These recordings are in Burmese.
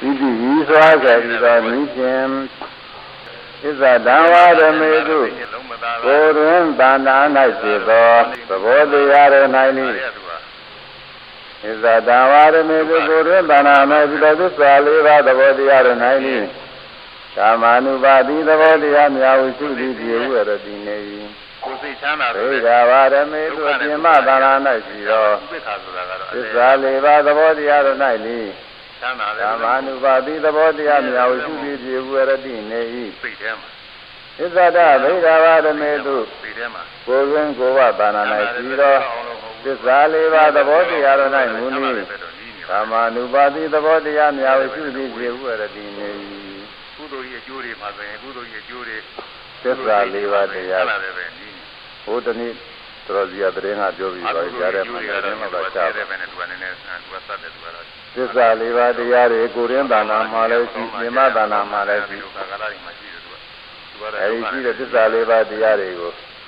တိဤစွာကဲ့သို့သောနိရှင်ဣဇဒံဝရမေတုကိုယ်တွင်တဏ္ဍာ၌ဖြစ်သောသဘောတရားတို့၌နိဣဇဒံဝရမေတုကိုယ်တွင်တဏ္ဍာ၌ဖြစ်သောသစ္စာလေးပါးသဘောတရားတို့၌နိကာမ ानु ပါတိသဘောတရားများဟုရှိသည်ဖြစ်ဟုရတိနေ၏ကိုယ်စိတ်ချမ်းသာတယ်ဒါဝရမေတုအပြင်မတဏ္ဍာ၌ရှိသောသစ္စာလေးပါးသဘောတရားတို့၌နိကာမ ानु ပါတိသဘောတရားများဟုရှိသည်ဖြစ်ဟုရတိနေ၏စိတ်ထဲမှာဣဇဒဗိဓာဝရမေတုစိတ်ထဲမှာကိုယ်တွင်ကိုယ်ဝတဏ္ဍာ၌ရှိသောသစ္စာလေးပါးသဘောတရားတို့၌မူနိကာမ ानु ပါတိသဘောတရားများဟုရှိသည်ဖြစ်ဟုရတိနေ၏ကုသိုလ်ရဲ့အကျိုးတွေမှာဆိုရင်ကုသိုလ်ရဲ့အကျိုးတွေသစ္စာလေးပါးတရားဟိုတနည်းတော်စီရတဲ့ငါပြောပြီးပါကြားတဲ့မှာလည်းမပါချတယ်ပဲနဲ့သူကနည်းနည်းသူကစတဲ့သူကတော့သစ္စာလေးပါးတရားတွေကိုရင်းတဏ္ဍာမှာလည်းရှိမြမတဏ္ဍာမှာလည်းရှိကာကရတွေမှာရှိတယ်သူကအဲဒီရှိတဲ့သစ္စာလေးပါးတရားတွေကို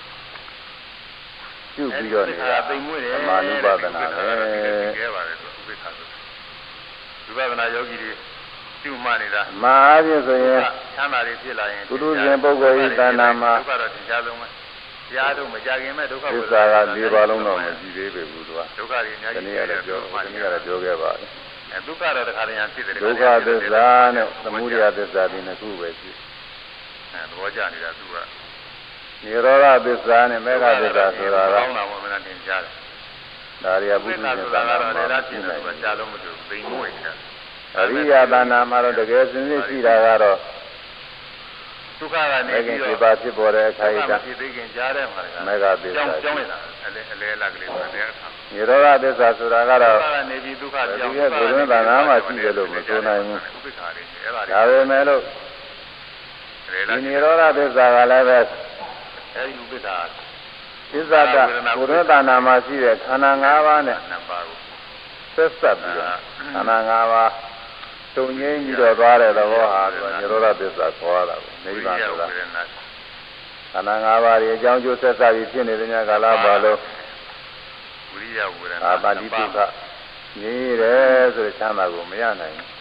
ပြုပြီးတော့နေတာသိမွေ့တယ်မာနုပါဒနာပဲခဲပါတယ်သူဥပိ္ပခာဆိုဝိပဿနာယောဂီတွေပြုမှနေတာမာအားဖြင့်ဆိုရင်ချမ်းသာတွေဖြစ်လာရင်ကုသိုလ်ရှင်ပုဂ္ဂိုလ်ဤတဏ္ဍာမှာဒုက္ခတော့သင်ကြားလုံးပဲတရားတို့မကြခင်မဲ့ဒုက္ခကိုသစ္စာက၄ပါးလုံးတော့မရှိသေးပဲဘူးသူကဒုက္ခတွေအများကြီးတနည်းလည်းပြောခဲ့ပါတယ်ဒုက္ခတော့တစ်ခါတည်းဖြစ်တယ်ဒုက္ခသစ္စာနဲ့သမုဒယသစ္စာဒီနှစ်ခုပဲရှိသဘောကျနေတာသူကနိရောဓသစ္စာနဲ့မေဃသစ္စာဆိုတာကကောင်းတာမှမလားသင်ကြားတယ်ဒါရီယပုရိသသနာမှာလည်းဖြစ်နေတယ်ကြားလို့မတူသိမွေ့တယ်အရိယသနာမှာတော့တကယ်စင်စစ်ရှိတာကတော့ဒုက္ခကနေပြီးတော့ပါဖြစ်ပေါ်တဲ့အခါကျဖြစ်သိခင်ကြားတဲ့မှာမေဃသစ္စာကြောင်းနေတာအလဲလက်ကလေးဆိုတဲ့အခါနိရောဓသစ္စာဆိုတာကတော့ဒုက္ခကနေပြီးဒုက္ခကြောင်းဒီကဘုရင်သနာမှာရှိတယ်လို့မဆိုနိုင်ဘူးဥပိ္ပခာတွေအဲ့ဒါပေမဲ့လို့ဒီနိရောဓသစ္စာကလည်းပဲအဲဒီဥပိ္ပခာသစ္စာတဘုရင်သနာမှာရှိတဲ့ခန္ဓာ၅ပါးနဲ့နှစ်ပါးကိုဆက်ဆက်ပြီးတော့ခန္ဓာ၅ပါးတုံငိမ့်ပြီးတော့သွားတဲ့သဘောဟာနိရောဓသစ္စာခေါ်ရတာကိုနိဗ္ဗာန်ဆိုတာခန္ဓာ၅ပါးရဲ့အကြောင်းကျိုးဆက်ဆက်ပြီးဖြစ်နေတဲ့ညကာလပါလို့ဝိရိယဝေဒနာပါဠိပုဒ်ကနေတယ်ဆိုတဲ့ချမ်းသာကိုမရနိုင်ဘူး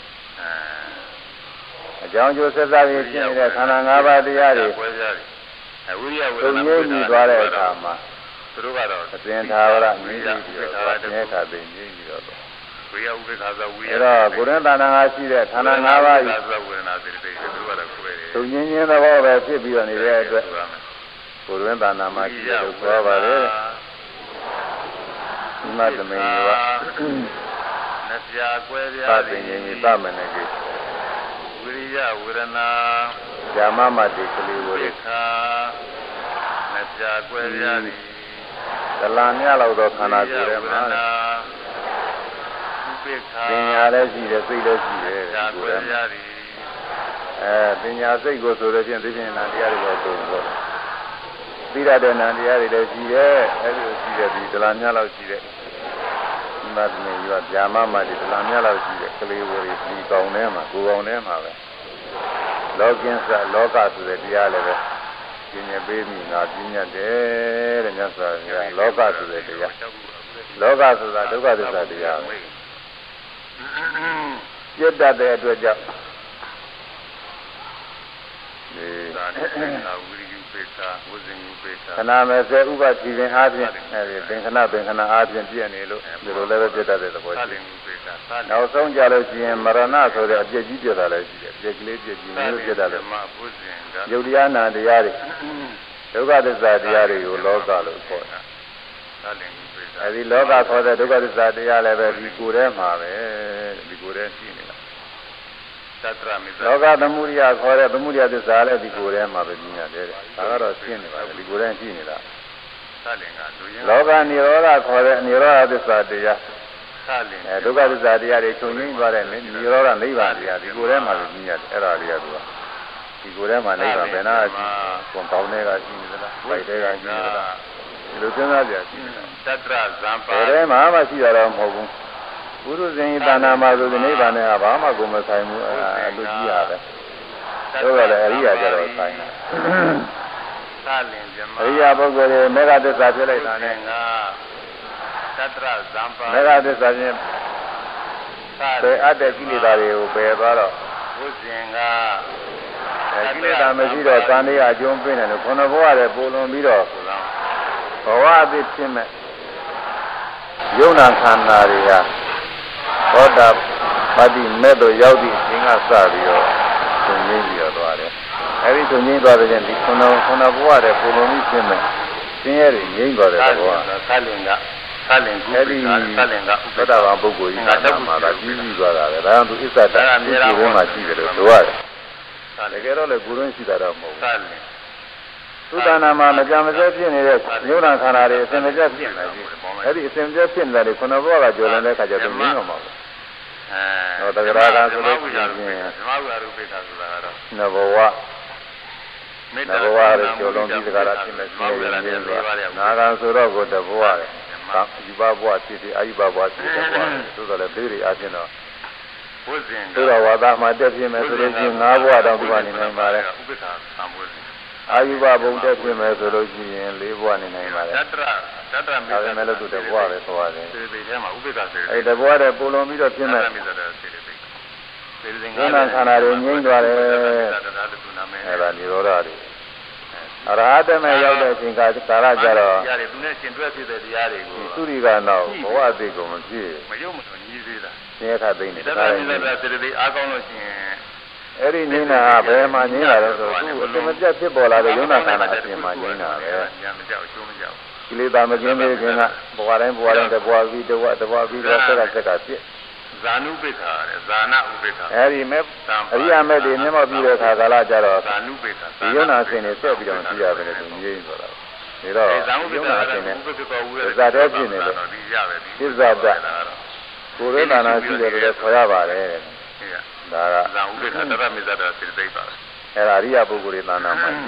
အကြောင်းကျိုးဆက်ဆက်ပြီးဖြစ်နေတဲ့ခန္ဓာ၅ပါးတရားတွေဝိရိယဝေဒနာတုံငိမ့်ပြီးသွားတဲ့အခါမှာသူတို့ကတော့အသင်္သာဝရမြည်ပြီးတော့မြဲခါသိမြည်ပြီးတော့ဝိယဥပ္ပခါသဝိယအဲ့တော့ကိုယ်ရင်းတဏ္ဍာငါရှိတဲ့ခန္ဓာ၅ပါးကြီးဝေဒနာစိတ်တွေသူတို့ကတော့ခွဲတယ်သူငင်းချင်းသဘောပဲဖြစ်ပြီးတော့နေတဲ့အတွက်ကိုယ်ရင်းတဏ္ဍာမှာရှိတဲ့လို့ပြောပါတယ်ဒီမှာသမေယဝနပြာကွဲပြားသိငင်းကြီးသမနေကြီးဝိရိယဝေဒနာဇာမမတိကလေးဝေခာနပြာကွဲပြားသည်ဒလန်မြလောက်တော့ခန္ဓာကိုယ်ထဲမှာပညာလည်းရှိတယ်စိတ်လည်းရှိတယ်ကိုယ်လည်းပညာစိတ်ကိုဆိုလို့ချင်းသိဉာဏ်တရားတွေတော့ဆိုတော့သိရတဲ့ဉာဏ်တရားတွေလည်းရှိတယ်အဲဒီလိုရှိတဲ့ဒီဒလန်များလောက်ရှိတဲ့ဒီမှာဒီနေ့ရောဗျာမမဒီဒလန်များလောက်ရှိတဲ့ကလေးဝေရီဒီကောင်ထဲမှာကိုယ်ကောင်ထဲမှာပဲလောကင်းစလောကဆိုတဲ့တရားလည်းပဲပြင်းပြပေးမိငါပြင်းရတယ်တဲ့မြတ်စွာဘုရားလောကဆိုတဲ့တရားလောကဆိုတာဒုက္ခသစ္စာတရားပဲပြတ်တတ်တဲ့အတွက်ကြောင့်ဒီခဏမဲ့စေဥပတိပင်အားဖြင့်အဲဒီသင်္ခဏအားဖြင့်ပြည့်နေလို့ဒီလိုလည်းပဲပြတ်တတ်တဲ့သဘောရှိတယ်။နောက်ဆုံးကြလို့ရှိရင်မရဏဆိုတဲ့အပြည့်ကြီးပြတ်တာလည်းရှိတယ်။ပြည့်ကလေးပြည့်ကြီးမျိုးပြတ်တတ်တယ်။ယုတ်တရားနာတရားတွေဒုက္ခသစ္စာတရားတွေကိုလောကလို့ခေါ်တာ။အဲဒီလောကခေါ်တဲ့ဒုက္ခသစ္စာတရားလည်းပဲဒီကိုယ်ထဲမှာပဲဒီကိုယ်ထဲရှိနေတာလောကသမုဒိယခေါ်တဲ့သမုဒိယသစ္စာလည်းဒီကိုယ်ထဲမှာပဲမြင်ရတယ်တဲ့ဒါကတော့ရှင်းနေပါလေဒီကိုယ်ထဲရှိနေတာလောကနိရောဓခေါ်တဲ့နိရောဓသစ္စာတရားဒုက္ခသစ္စာတရားတွေချုပ်ငြိမ်းသွားတဲ့နိရောဓနိဗ္ဗာန်တရားဒီကိုယ်ထဲမှာပဲမြင်ရတယ်အဲ့ဒါတွေကသူကဒီကိုယ်ထဲမှာနိဗ္ဗာန်ဘယ်နာရှိကွန်ပေါင်းတွေကရှိနေသလားပိုက်တွေကရှိနေသလားဒီလိုစဉ်းစားကြရှိနေတာသတ္တရဇံပါဘယ်ထဲမှာမှရှိရတော့မဟုတ်ဘူးဘုရုဇင်ဤတာနာမှာဆိုဒီနိဗ္ဗာန်နဲ့ဘာမှကိုမဆိုင်ဘူးအဲ့ဒါလူကြီးရတယ်တို့ကလည်းအရိယာကြတော့ဆိုင်တာသာလင်ဇမအရိယာပုဂ္ဂိုလ်တွေမေဃသစ္စာဖြစ်လိုက်တာနဲ့ငါသတ္တရဇံပါမေဃသစ္စာဖြင့်ဘယ်အပ်တဲ့ကိလေသာတွေကိုပယ်သွားတော့ဘုဇင်ကကိလေသာမရှိတော့ကံလေးအကျုံးပေးတယ်လို့ခொနဘဝရဲ့ပုံလွန်ပြီးတော့ဘဝအသစ်ဖြစ်မဲ့ယုံနာခန္ဓာတွေကသောတာပတ္တိမဲ့တို့ရောက်သည့်အချိန်ကစပြီးတော့သုံးရင်းပြီးတော့သွားတယ်အဲဒီသုံးရင်းသွားတဲ့ချိန်ဒီခொနဘဝရဲ့ပုံလွန်ပြီးဖြစ်မဲ့သင်ရဲ့ရင်းသွားတဲ့ဘဝသလင်ကအဲဒီသလင်ကသတ္တဝါပုဂ္ဂိုလ်ကြီးကမှာဒါကြီးပြီးသွားတာပဲဒါကြောင့်သူအစ္ဆဒအမြဲတမ်းဘုမှာရှိတယ်လို့ဆိုရတယ်တကယ်တော့လေကိုယ်ရင်းရှိတာတော့မဟုတ်ဘူးသုဒ္ဓနာမှာမကြမ်းမစဲဖြစ်နေတဲ့ညုံနာခန္ဓာတွေအစဉ်မပြတ်ဖြစ်နေပြီအဲဒီအစဉ်မပြတ်ဖြစ်နေတဲ့ခုနဘဝကကြော်နေတဲ့ခါကျတော့မင်းတော့မှာဘူးဟောတဂရကဆိုလို့ရှိရင်ဓမ္မဝိဟာရုပိဋကဆိုတာကတော့နဘဝရဲ့ကြော်လုံးဒီတဂရဖြစ်နေတယ်နာဂံဆိုတော့ကိုတဘဝရဲ့ယူဘဘဝဖြစ်ပြီးအာယုဘဘဝဖြစ်တဲ့ဘဝသို့တော်လည်းသေးတွေအချင်းတော့ဘုဇင်သို့တော်ဝါဒမှာတက်ပြင်းမယ်ဆိုလို့ရှိရင်၅ဘဝတောင်ဒီကနေနိုင်ပါတယ်ဥပ္ပခာသံဘုဇင်အာယုဘဘုံတက်ပြင်းမယ်ဆိုလို့ရှိရင်၄ဘဝနေနိုင်ပါတယ်တတ္တမေတ္တာလည်းသူတဘဝပဲသွားတယ်ဒီထဲမှာဥပ္ပခာစေအဲတဘဝတဲ့ပုံလုံးပြီးတော့ပြင်းမယ်ဉာဏ်ခန္ဓာတွေငြိမ့်သွားတယ်အဲဒါនិရောဓတွေအရဟတမေရောက်တဲ့အချိန်ကာလကြတော့တရားတွေသူနဲ့ရှင်တွဲဖြစ်တဲ့တရားတွေကိုသူရိကတော့ဘဝအသိကိုမဖြစ်မယုံမလို့ညီးသေးတာသင်္ခါသိနေတယ်ဒါလည်းစေတသိက်အားကောင်းလို့ရှိရင်အဲ့ဒီငြိမ်းတာဘယ်မှာငြိမ်းလာလဲဆိုတော့သူအစမပြတ်ဖြစ်ပေါ်လာတဲ့ယုံနာခန္ဓာအပြင်မှာငြိမ်းတာပဲဉာဏ်မကြောက်အကျိုးမကြောက်ကိလေသာမကင်းသေးခင်ကဘဝတိုင်းတဘဝပြီးတဘဝပြီးတော့ဆက်ကဖြစ်ဇာနုပိဋ္ဌာတဲ့ဇာနာဥပိဋ္ဌာအဲဒီမဲ့အရိယာမဲ့တွေမျက်မှောက်ပြီးတဲ့အခါကာလကျတော့ဇာနုပိဋ္ဌာဒီယုံနာအစဉ်နဲ့ဆက်ပြီးတော့ကြည့်ရတယ်သူငြိမ်းသွားတာဒါတော့ဇာနုပိဋ္ဌာအစဉ်နဲ့ဇာတဲ့ဖြစ်နေတယ်သစ္စာတကိုယ်ရဏနာရှိတယ်လို့လည်းခေါ်ရပါတယ်ဒါကဇာဥပိဋ္ဌာတရမေဇ္ဇတာစိတ္တိပါအဲ့ဒါအရိယာပုဂ္ဂိုလ်တွေသာနာမှာရှိ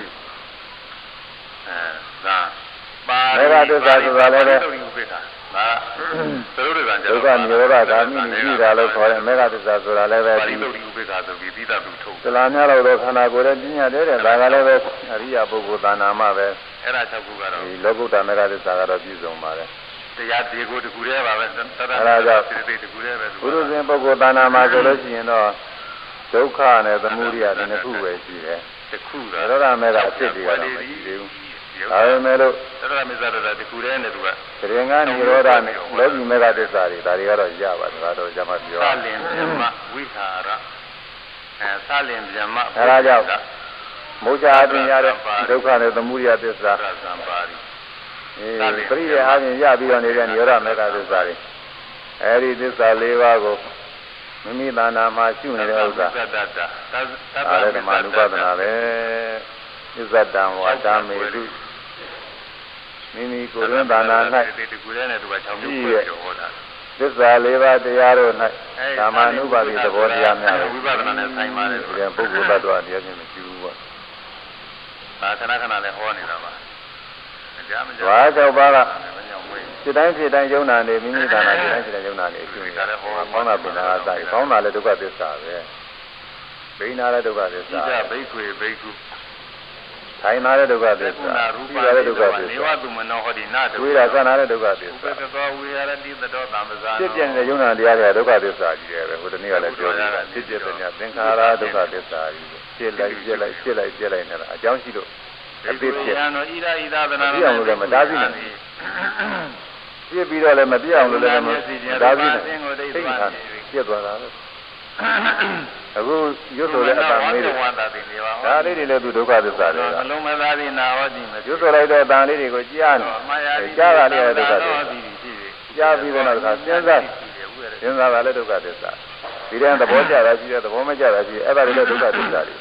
ဇာပါမေဃသစ္စာဆိုတာလည်းပဲဒါသရုပ်တွေကဒုက္ခនិရောဓဂာမိနိရှိတာလို့ခေါ်တယ်မေဃသစ္စာဆိုတာလည်းပဲဒီသုတ်ဥပိ္ပခာဆိုပြီးပြီးသားသူထုတ်သလာများတော့ခန္ဓာကိုယ်ရဲ့ပညာတဲ့ဒါကလည်းပဲအရိယာပုဂ္ဂိုလ်သာနာမှာပဲအဲ့ဒါ၆ခုကတော့ဒီလောကုတ္တမေဃသစ္စာကတော့ပြည့်စုံပါတယ်တရားဒီကိုတခုတည်းပါပဲသတ္တကြောင့်စိတ္တိတခုတည်းပဲဘုရုဇဉ်ပုဂ္ဂိုလ်သာနာမှာဆိုလို့ရှိရင်တော့ဒုက္ခနဲ့သမုဒိယနှစ်ခုပဲရှိတယ်တစ်ခုတော့နိရောဓမေဃအဖြစ်တွေကတော့မရှိသေးဘူးဒါပေမဲ့လို့သတ္တမေဇ္ဇတာတခုတည်းနဲ့သူကသရင်္ကနိရောဓနဲ့လောကီမေဃသစ္စာတွေဒါတွေကတော့ရပါတယ်ဒါတော့ဇမပြောသလင်ပြမဝိခာရသလင်ပြမအဲဒါကြောင့်မုစ္စာအပြင်ရတဲ့ဒုက္ခနဲ့သမုဒိယသစ္စာသံပါရီပရိယေအားဖြင့်ရပြီးတော့နေတဲ့နိရောဓမေဃသစ္စာတွေအဲဒီသစ္စာ၄ပါးကိုမိမိသာနာမှာရှုနေတဲ့ဥစ္စာဒါလည်းဓမ္မနုပဒနာပဲသစ္စာတံဝါဒမေတုမိမိကိုယ်ရင်းသာနာ၌ရှိတဲ့သစ္စာ၄ပါးတရားတို့၌ဓမ္မနုပါတိသဘောတရားများဝိပဿနာနဲ့ဆိုင်ပါတယ်ဆိုရင်ပုဂ္ဂိုလ်တ attva တရားချင်းမရှိဘူးပေါ့ဒါခဏခဏလည်းဟောနေတာပါဘာကြောင့်ပါကစိတ်တိုင်းစိတ်တိုင်းယုံနာနေမိမိသာနာစိတ်တိုင်းစိတ်တိုင်းယုံနာနေအရှင်ကလည်းဟောကောင်းတာပင်နာအစာကောင်းတာလည်းဒုက္ခသစ္စာပဲဘိနာလည်းဒုက္ခသစ္စာဣဒဘိက္ခွေဘိက္ခုထိုင်နာတဲ့ဒုက္ခသစ္စာပြီးရတဲ့ဒုက္ခသစ္စာနေဝတုမနောဟောတိနာဒုက္ခဝိရာသနာတဲ့ဒုက္ခသစ္စာဥပ္ပကောဝိရတိသတောသမ္ပဇာဖြစ်ပြနေတဲ့ယုံနာတရားတွေဒုက္ခသစ္စာကြီးတယ်ပဲဟိုတနေ့ကလည်းပြောနေတာဖြစ်ပြတဲ့ညာသင်္ခါရဒုက္ခသစ္စာကြီးဖြစ်လိုက်နေတာအကြောင်းရှိလို့အဖြစ်ဖြစ်ရနောဣဒဣဒသနာပြောင်းလို့လည်းမတားဘူးပြည့်ပြီးတော့လည်းမပြောင်းလို့လည်းမတားဘူးသိတာပြည့်သွားတာပဲအခုရွတ်ဆိုတဲ့အတန်လေးတွေဒါလေးတွေလည်းသူဒုက္ခသစ္စာတွေကလုံးမသားသည်နာဟောတိမရွတ်ဆိုလိုက်တဲ့အတန်လေးတွေကိုကြားနေကြားတာလေးဒုက္ခသစ္စာကြားပြီးတော့စဉ်းစားတာလည်းဒုက္ခသစ္စာဒီတဲ့သဘောကျတာရှိတယ်သဘောမကျတာရှိတယ်အဲ့ဒါတွေလည်းဒုက္ခသစ္စာတွေ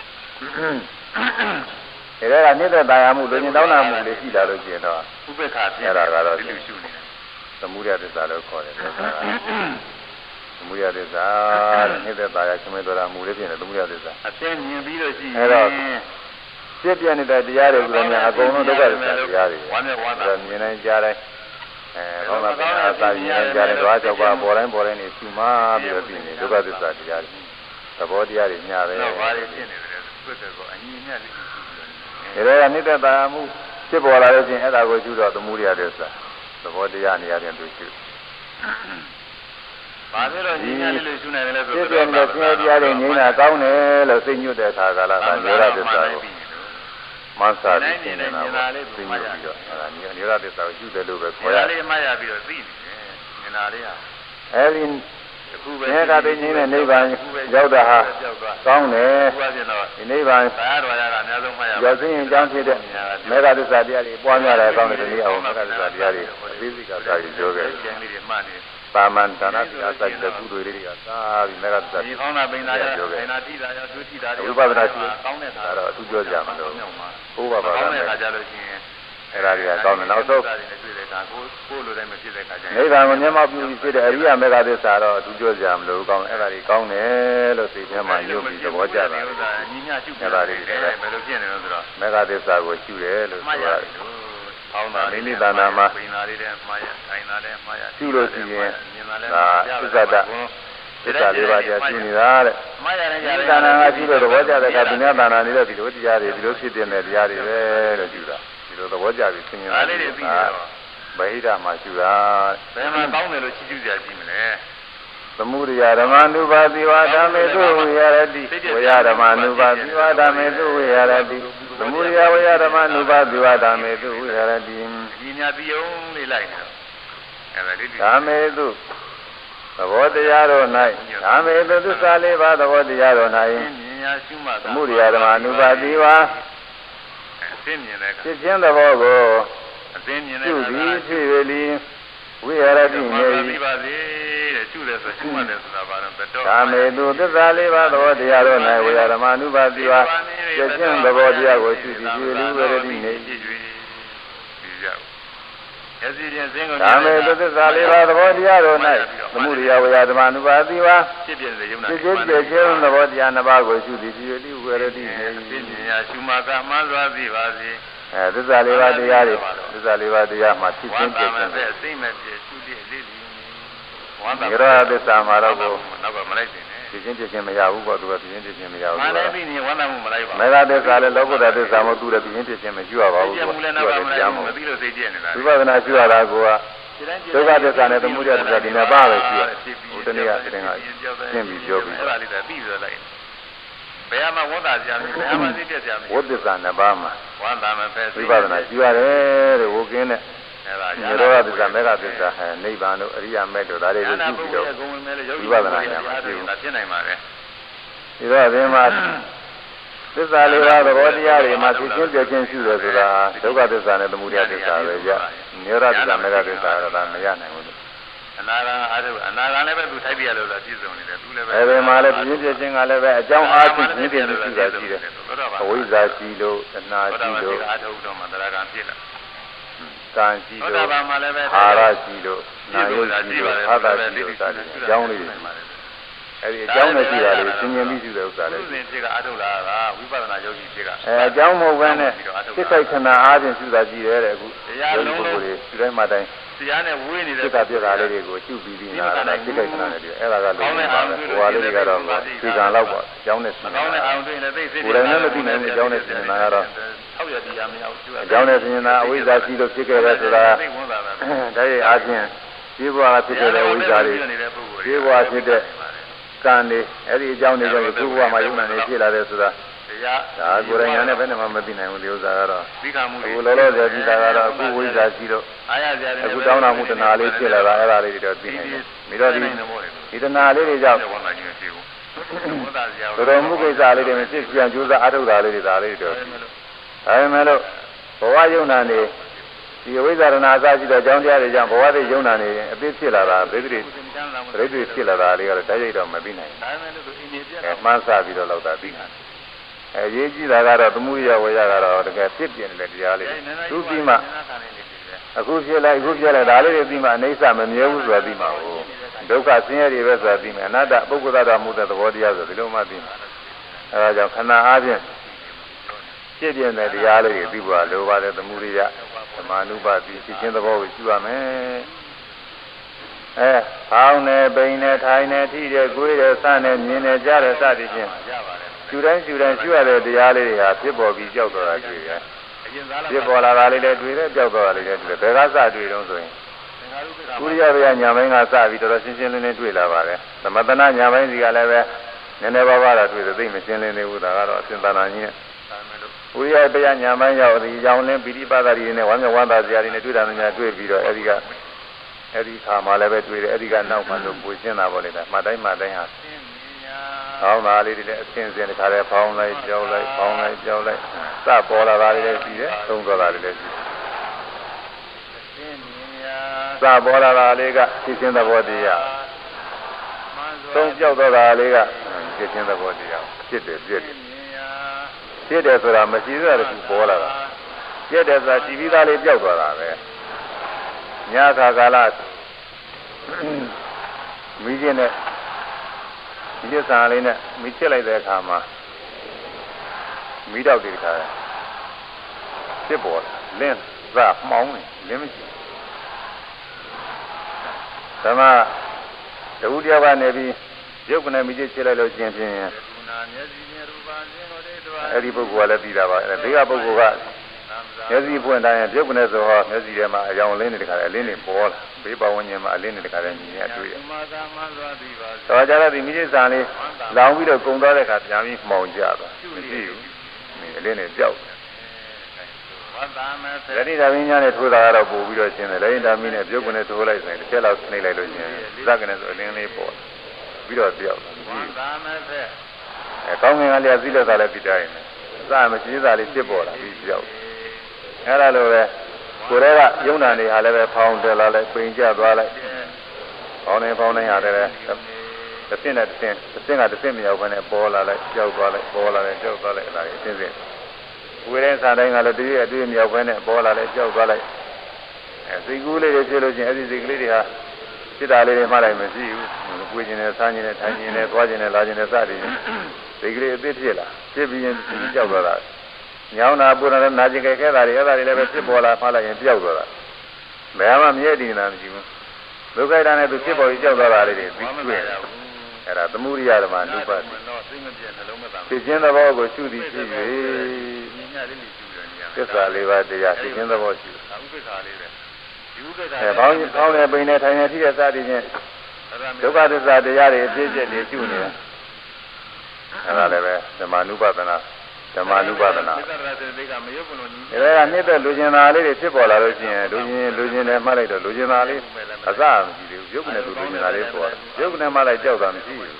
ဒါကနေတဲ့တရားမှုလူကျင်တောင်းတာမှုလေးရှိလာလို့ရှိရင်တော့ဥပ္ပခါဖြစ်အဲ့ဒါကတော့ပြည့်စုံနေတယ်သမုဒယသစ္စာလို့ခေါ်တယ်သမုဒယသစ္စာနေတဲ့တရားချမေတော်တာမှုလေးဖြစ်နေသမုဒယသစ္စာအသိမြင်ပြီးလို့ရှိရင်အဲ့တော့ပြည့်ပြည့်နေတဲ့တရားတွေကလည်းအကုန်လုံးဒုက္ခသစ္စာတရားတွေမြင်နိုင်ကြတယ်ဘောမပင်အသာမြင်ကြတယ်ဓဝါကြောက်ပါပေါ်တိုင်းနေရှုမှပြီးတော့ပြီးနေဒုက္ခသစ္စာတရားတွေသဘောတရားတွေညာပဲဘာတွေဖြစ်နေတယ်ပြည့်တယ်ကိုအညီနဲ့လေးဒါကနေတဲ့တရားမှုဖြစ်ပေါ်လာလို့ချင်းအဲ့ဒါကိုကျူတော့သမုဒိယသစ္စာသဘောတရားနေရာချင်းသူကျူဘာဖြစ်လို့ညီညာလေးလို့ရှုနေတယ်လဲဆိုဖြစ်ပြနေတဲ့ဆင်းရဲတရားတွေငြိမ်းတာကောင်းတယ်လို့သိညွတ်တဲ့အခါကလာတာနိရောဓသစ္စာကိုမဆာပြီးရှင်းနေတာသိညွတ်ပြီးတော့အဲဒါနိရောဓသစ္စာကိုရှုတယ်လို့ပဲခေါ်ရတယ်။လေးမှတ်ရပြီးတော့သိနေတယ်။မြင်လာလေးဟာအဲဒီအခုပဲငါကသိငြိမ်းတဲ့နိဗ္ဗာန်ရောက်တာဟာကောင်းတယ်ဒီနိဗ္ဗာန်ဘာတော်ရတာအများဆုံးမှတ်ရပါရောက်သိရင်ကြောင်းဖြစ်တဲ့မေဃသစ္စာတရားတွေပွားများတယ်ကောင်းတယ်ဒီနေ့အောင်မေဃသစ္စာတရားတွေအသေးစိတ်ကသာပြီးပြောခဲ့တယ်ပါမန်ဒါနတိအစာကြီးတဲ့ကုသိုလ်တွေကသာပြီးမေဃသစ္စာဒီကောင်းတာပိန်တာရပိန်တာတိတာရဒုတိတာဝိပဿနာရှိကောင်းတဲ့ဒါတော့အထူးပြောကြမှာလို့ဘုရားဘာသာကောင်းတဲ့အခါကျလို့ရှိရင်အဲ့ဒါတွေကကောင်းတယ်နောက်ဆုံးတွေ့တဲ့အခါကိုလိုတိုင်းမဖြစ်တဲ့အခါကျရင်နိဗ္ဗာန်ကိုမျက်မှောက်ပြုပြီးဖြစ်တဲ့အရိယာမေဃသစ္စာတော့အထူးပြောကြမလို့ကောင်းအဲ့ဒါတွေကောင်းတယ်လို့သိထဲမှာညွတ်ပြီးသဘောကျတာညီညာရှုအဲ့ဒါတွေဘယ်လိုဖြစ်နေလို့ဆိုတော့မေဃသစ္စာကိုရှုတယ်လို့ဆိုရတယ်ကောင်းတာမိမိတဏ္ဍာမှာပိန်တာလေးတဲ့မှားရထိုင်တာလည်းမှားရရှုလို့ရှိရင်ဒါသစ္စာတသစ္စာလေးပါးကြာရှုနေတာတဲ့မှားရတယ်တဏ္ဍာကရှုလို့သဘောကျတဲ့အခါဒီနေ့တဏ္ဍာနေတဲ့ဒီလိုတရားတွေဒီလိုဖြစ်တဲ့တရားတွေပဲလို့ရှုတာဒီလိုသဘောကျပြီးသင်္ကြန်လေးတွေပြီးတော့ဗဟိတမှာရှုတာဘယ်မှာကောင်းတယ်လို့ချီးကျူးကြကြည့်မလဲသမုဒယဓမ္မ ानु ပါတိဝါဓမ္မေသုဝေရတိဝေယဓမ္မ ानु ပါတိဝါဓမ္မေသုဝေရတိသမုဒယဝေယဓမ္မ ानु ပါတိဝါဓမ္မေသုဝေရတိဒီညာတိယုံလေးလိုက်နေတော့အဲ့ဒါလေးဓမ္မေသုသဘောတရားတော်၌ဓမ္မေသုသစ္စာလေးပါးသဘောတရားတော်၌ညာရှုမှသမုဒယဓမ္မ ानु ပါတိဝါသိမြင်တဲ့ဖြစ်ခြင်းသဘောကိုအသိမြင်တဲ့ရှုပြီးဖြစ်ရလီဝိရတိနေပြီပါစေတဲ့ရှုတယ်ဆိုရှုမှတ်တယ်ဆိုတာဘာလို့ဘယ်တော့ကာမေတုသစ္စာလေးပါးသဘောတရားတော်၌ဝိရဓမ္မ ानु ပါတိဝါဖြစ်ခြင်းသဘောတရားကိုရှုပြီးဖြစ်ရလီဝိရတိနေပြီကာမေတုသစ္စာလေးပါးသဘောတရားတော်၌သမုဒယဝိရဓမ္မ ानु ပါတိဝါဖြစ်ပြတဲ့ယုံနာဖြစ်ခြင်းသဘောတရားနှစ်ပါးကိုရှုပြီးဖြစ်ရလီဝိရတိနေပြီသိဉာဏ်ရှုမှကမှန်စွာသိပါစေသစ္စာလေးပါးတရားတွေသစ္စာလေးပါးတရားမှာဖြစ်ခြင်းဖြစ်ခြင်းပဲအစိမ့်မဲ့ပြည့်ရှုတဲ့လေးလေးဝမ်းသာကြရသစ္စာမှာတော့နောက်ကမလိုက်တင်နဲ့ဖြစ်ခြင်းဖြစ်ခြင်းမရဘူးပေါ့သူကဖြစ်ခြင်းဖြစ်ခြင်းမရဘူးမှန်တယ်ပြီးရင်ဝမ်းသာမှုမလိုက်ပါဘူးမေဃသစ္စာလည်းလောကုတ္တသစ္စာမဟုတ်သူလည်းဖြစ်ခြင်းဖြစ်ခြင်းမရှိရပါဘူးသူကလည်းနောက်ကမလိုက်ဘူးမသိလို့သိကျက်နေတာဝိပဿနာရှိရတာကဒုက္ခသစ္စာနဲ့သမုဒယသစ္စာဒီနှစ်ပါးပဲရှိရဟိုတနေ့ကသင်္ကရှင်းပြီးပြောပြီးအဲ့ဒါလေးတော့ပြီးဆိုလိုက်ဘယ်မှာဝတ်တာကြမ်းဘယ်မှာသိတဲ့ကြမ်းဝတ်သစ္စာနှစ်ပါးမှာဝမ်းသာမဖဲဝိပဿနာရှိရတယ်တဲ့ဝကင်းတဲ့အဲ့ဒါညရောသစ္စာမေဃသစ္စာနိဗ္ဗာန်တို့အရိယာမေတ္တာတွေရှိပြီးတော့ဝိပဿနာညာမှာဖြစ်နိုင်ပါလေဒီတော့ဒီမှာသစ္စာလေးပါးသဘောတရားတွေမှာသိချင်းပြချင်းရှိတယ်ဆိုတာဒုက္ခသစ္စာနဲ့သမုဒယသစ္စာပဲကြညရောသစ္စာမေဃသစ္စာတော့ဒါမရနိုင်ဘူးအနာဂံအားထုတ်အနာဂံလည်းပဲသူထိုက်ပြရလို့ပြည့်စုံနေတယ်သူလည်းပဲအဲဒီမှာလည်းပြင်းပြချင်းကလည်းပဲအကြောင်းအားဖြင့်ပြင်းပြချင်းရှိတာရှိတယ်အဝိဇ္ဇာရှိလို့အနာရှိလို့အားထုတ်တော့မှတရားကံဖြစ်လာကံရှိလို့အာရရှိလို့နာယုရှိလို့အာသာရှိလို့စသည်အကြောင်းလေးတွေအဲဒီအကြောင်းနဲ့ရှိတာလေးသင်ញင်ပြီးရှိတဲ့ဥစ္စာလေးသူစဉ်ဖြစ်ကအားထုတ်လာတာဝိပဿနာယောဂီဖြစ်ကအကြောင်းမဟုတ်ဘဲနဲ့စိတ်ဆိုင်ခဏအားဖြင့်ရှိတာရှိတယ်တဲ့အခုတရားလုံးလုံးဒီတိုင်းမှတိုင်းတရားနဲ့ဝေးနေတဲ့စိတ်ကပြတာလေးတွေကိုရှုပြီးပြီးနာတာစိတ်ခိုက်ခဏနဲ့ဒီအဲ့ဒါကလုံးဝပါပဲဟိုဟာလေးတွေကတော့ဒီကံလောက်ပါအကြောင်းနဲ့စဉ်းစားကောင်းတဲ့အောင်တွေ့ရင်လည်းသိစိတ်ကိုယ်တိုင်လည်းမသိနိုင်ဘူးအကြောင်းနဲ့စဉ်းစားကတော့ထောက်ရတရားမရဘူးအကြောင်းနဲ့စဉ်းစားအဝိဇ္ဇာရှိလို့ဖြစ်ခဲ့တဲ့ဆိုတာဒါရဲ့အားဖြင့်ဒီဘဝကဖြစ်ခဲ့တဲ့ဝိဇ္ဇာတွေဒီဘဝဖြစ်တဲ့ကံတွေအဲ့ဒီအကြောင်းတွေကြောင့်ဒီဘဝမှာယုံနာနေဖြစ်လာတယ်ဆိုတာတရားဒါကိုယ်တိုင်ညာနဲ့ဘယ်နဲ့မှမသိနိုင်ဘူးဒီဥစ္စာကတော့သိခါမှုအခုလောလောဆယ်ကြည့်တာကတော့အခုဝိဇ္ဇာရှိလို့အားရကြတယ်အခုတောင်းတာမှုတဏှာလေးဖြစ်လာတာအဲ့ဒါလေးတွေတော့သိနိုင်တယ်ပြီးတော့ဒီတဏှာလေးတွေကြောင့်တော်တော်မှုကိစ္စလေးတွေမဖြစ်ပြန်ကြိုးစားအထုတ်တာလေးတွေဒါလေးတွေတော့ဒါပေမဲ့လို့ဘဝယုံနာနေဒီဝိဇ္ဇာရဏအစရှိတဲ့အကြောင်းတရားတွေကြောင့်ဘဝတွေယုံနာနေအသိဖြစ်လာတာဒိဋ္ဌိဖြစ်လာတာလေးကတော့တိုက်ရိုက်တော့မသိနိုင်ဘူးမှန်းဆပြီးတော့လောက်တာသိနိုင်ရေးကြည့်တာကတော့သမုဒယဝေယကတော့တကယ်ဖြစ်ပြနေတဲ့တရားလေးသူပြီးမှအခုဖြစ်လိုက်ဒါလေးတွေပြီးမှအိဋ္ဌမမြဲဘူးဆိုတာပြီးမှဒုက္ခဆင်းရဲတွေပဲဆိုတာပြီးမှအနတ္တပုဂ္ဂိုလ်သားမှုတဲ့သဘောတရားဆိုဒီလိုမှပြီးမှအဲဒါကြောင့်ခဏအားဖြင့်ဖြစ်ပြနေတဲ့တရားလေးတွေပြီးပါလိုပါတယ်သမုဒယဓမ္မ ानु ပါတိဖြစ်ခြင်းသဘောကိုရှုရမယ်ဖောင်းနေပိန်နေထိုင်နေထိတယ်ကိုယ်တယ်စနဲ့မြင်နေကြတယ်စသည်ဖြင့်ရှုတိုင်းရှုရတဲ့တရားလေးတွေဟာဖြစ်ပေါ်ပြီးကြောက်သွားတာတွေ့ရဖြစ်ပေါ်လာတာလေးလည်းတွေ့တယ်ကြောက်သွားတာလေးလည်းတွေ့တယ်ဘယ်ကစတွေ့တော့ဆိုရင်ဥရိယဘယညာပိုင်းကစပြီးတော်တော်ရှင်းရှင်းလင်းလင်းတွေ့လာပါတယ်သမထနာညာပိုင်းစီကလည်းပဲနည်းနည်းပါးပါးတော့တွေ့သိမရှင်းလင်းသေးဘူးဒါကတော့အစဉ်သာနာကြီးဥရိယဘယညာပိုင်းရောက်ဒီကြောင့်လင်းပိဋိပါဒရီနဲ့ဝမ်းမြောက်ဝမ်းသာစရာတွေနဲ့တွေ့တာများတွေ့ပြီးတော့အဲဒီခါမှလည်းပဲတွေ့တယ်အဲဒီကနောက်မှလို့ပူရှင်းတာပေါ့လေဒါမှတိုင်းဟာကောင်းတာလေးတွေလည်းအစဉ်စဉ်တစ်ခါတည်းဖောင်းလိုက်ကြောက်လိုက်ဖောင်းလိုက်ကြောက်လိုက်စပေါ်လာတာတွေလည်းရှိတယ်သုံးသွားတာတွေလည်းရှိစပေါ်လာတာလေးကသိချင်းသဘောတရားသုံးကြောက်သွားတာလေးကသိချင်းသဘောတရားဖြစ်တယ်ပြည့်တယ်ဖြစ်တယ်ဆိုတာမရှိသေးတဲ့ခုပေါ်လာတာပြည့်တယ်ဆိုတာကြည်ပြီးသားလေးပြောက်သွားတာပဲညခါကာလမိချင်းနဲ့ဒီစာလေးနဲ့မိချစ်လိုက်တဲ့အခါမှာမိတော့ဒီခါဖြစ်ပေါ်လင်းစမှောင်းလင်းမရှိသမတဝုတယောက်ကနေပြီးရုပ်ကနေမိချစ်ချစ်လိုက်လို့ရှင်ဖြင့်အဲ့ဒီပုဂ္ဂိုလ်ကလည်းပြီးတာပါအဲ့ဒီကပုဂ္ဂိုလ်ကမျက်စိပွင့်တိုင်းရုပ်ကနေဆိုဟောမျက်စိထဲမှာအယောင်လင်းနေတဲ့ခါအလင်းတွေပေါ်လာဘေးပဝန်းကျင်မှာအလင်းနေတဲ့ခါလည်းမြင်ရတွေ့ရတော့ကြတော့ဒီမိစ္ဆာလေးလောင်ပြီးတော့ကုံသွားတဲ့ခါပြန်ပြီးမှောင်ကြတော့မရှိဘူးအလင်းတွေကြောက်တယ်လက်ရည်ဓာမင်းညာနဲ့ထိုးတာကတော့ပို့ပြီးတော့ရှင်းတယ်လက်ရည်ဓာမင်းနဲ့ပြုတ်ကနေထိုးလိုက်ဆိုရင်တစ်ချက်လောက်နှိပ်လိုက်လို့ရှင်းဇက်ကနေဆိုအလင်းလေးပေါ်ပြီးတော့ပြောက်ကောင်းငင်ကလေးကသိလက်သားလည်းပြီးတိုင်းအစမရှိသားလေးဖြစ်ပေါ်လာပြီးပြောက်အဲ့ဒါလိုပဲကိုယ်တည်းကယုံနာနေဟာလည်းပဲဖောင်းတယ်လာလိုက်ပိန်ကျသွားလိုက်ဖောင်းနေရတယ်တစ်ဆင့်နဲ့တစ်ဆင့်ကတစ်ဆင့်မရောက်ဘဲနဲ့ပေါ်လာလိုက်ကြောက်သွားလိုက်ပေါ်လာလိုက်ကြောက်သွားလိုက်အဲ့ဒါအင်းစင်းဝေတဲ့စားတိုင်းကလည်းတည်းအတွေ့မရောက်ဘဲနဲ့ပေါ်လာလိုက်ကြောက်သွားလိုက်စိတ်ကူးလေးတွေဖြစ်လို့ချင်းအဲ့ဒီစိတ်ကလေးတွေဟာစိတ်ဓာတ်လေးတွေမှလိုက်မရှိဘူးကိုယ်ကျင်နဲ့ဆန်းကျင်နဲ့ထိုင်ကျင်နဲ့သွားကျင်နဲ့လာကျင်နဲ့စသည်စိတ်ကလေးအသေးဖြစ်လာဖြစ်ပြီးရင်ကြောက်သွားတာညောင်းတာပူတာနဲ့နာကျင်ခဲတာတွေအဲ့ဒါတွေလည်းပဲဖြစ်ပေါ်လာမှလိုက်ရင်ပြောက်သွားတာဘယ်မှမမြဲတည်နေတာမရှိဘူးဒုက္ခိတနဲ့သူဖြစ်ပေါ်ပြီးကြောက်သွားတာလေးတွေပြီးတွေ့တယ်အဲ့ဒါသမုဒိယဓမ္မနုပါတိဖြစ်ခြင်းသဘောကိုရှုသည်ဖြစ်၍သစ္စာလေးပါးတရားဖြစ်ခြင်းသဘောရှိတယ်ဘောင်းနဲ့ပိန်နဲ့ထိုင်နေထိတဲ့စသည်ဖြင့်ဒုက္ခသစ္စာတရားတွေအပြည့်အစုံနေရှုနေတယ်အဲ့ဒါလည်းပဲဓမ္မနုပါဒနာဓမ္မနုပါဒနာဒါကနှစ်သက်လူကျင်သားလေးတွေဖြစ်ပေါ်လာလို့ရှိရင်လူကျင်တယ်မှတ်လိုက်တော့လူကျင်သားလေးအစမရှိသေးဘူးရုပ်နဲ့လူကျင်သားလေးပေါ်ရုပ်နဲ့မှလိုက်ကြောက်တာမရှိဘူး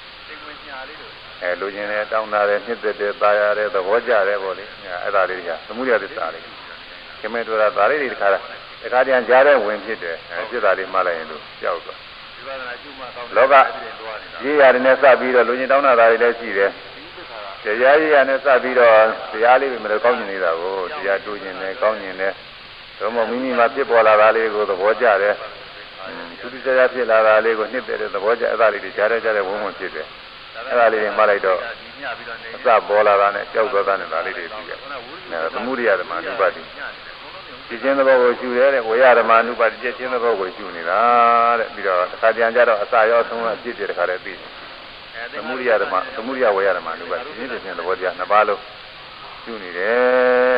လူကျင်တယ်တောင်းတာတယ်နှစ်သက်တယ်ตายရတယ်သဘောကျတယ်ပေါ့လေအဲ့ဒါလေးတွေကသမုဒိယသစ္စာလေးခင်မဲတို့ကဒါလေးတွေတခါတည်းကြားတဲ့ဝင်ဖြစ်တယ်ဖြစ်တာလေးမှလိုက်ရင်တို့ကြောက်သွားလောကရေးရတယ်နဲ့စပြီးတော့လူကျင်တောင်းတာတွေလည်းရှိတယ်တရားရည်ရနဲ့စပြီးတော့တရားလေးပဲမလို့ကောင်းကျင်နေတာကိုတရားတူးကျင်တယ်ကောင်းကျင်တယ်သို့မဟုတ်မိမိမှာဖြစ်ပေါ်လာတာလေးကိုသဘောကျတယ်သူတိကျကျဖြစ်လာတာလေးကိုနှစ်သက်တဲ့သဘောကျအဲ့ဒါလေးတွေကြားတဲ့ဝုန်းဝုန်းဖြစ်တယ်အဲ့ဒါလေးတွေမှလိုက်တော့အစပေါ်လာတာနဲ့ကြောက်သွားတာနဲ့ဒါလေးတွေပြီးတယ်သမုဒိယဓမ္မနုပါတိဖြစ်ခြင်းသဘောကိုရှုရဲတဲ့ဝေယဓမ္မနုပါတိဖြစ်ခြင်းသဘောကိုရှုနေတာတဲ့ပြီးတော့တစ်ခါပြန်ကြတော့အစရောဆုံးအဖြစ်တဲ့တစ်ခါတည်းပြီးသမုဒိယဓမ္မသမုဒိယဝေယဓမ္မနုပါတိဖြစ်ခြင်းသဘောတရားနှစ်ပါးလုံးရှုနေတယ်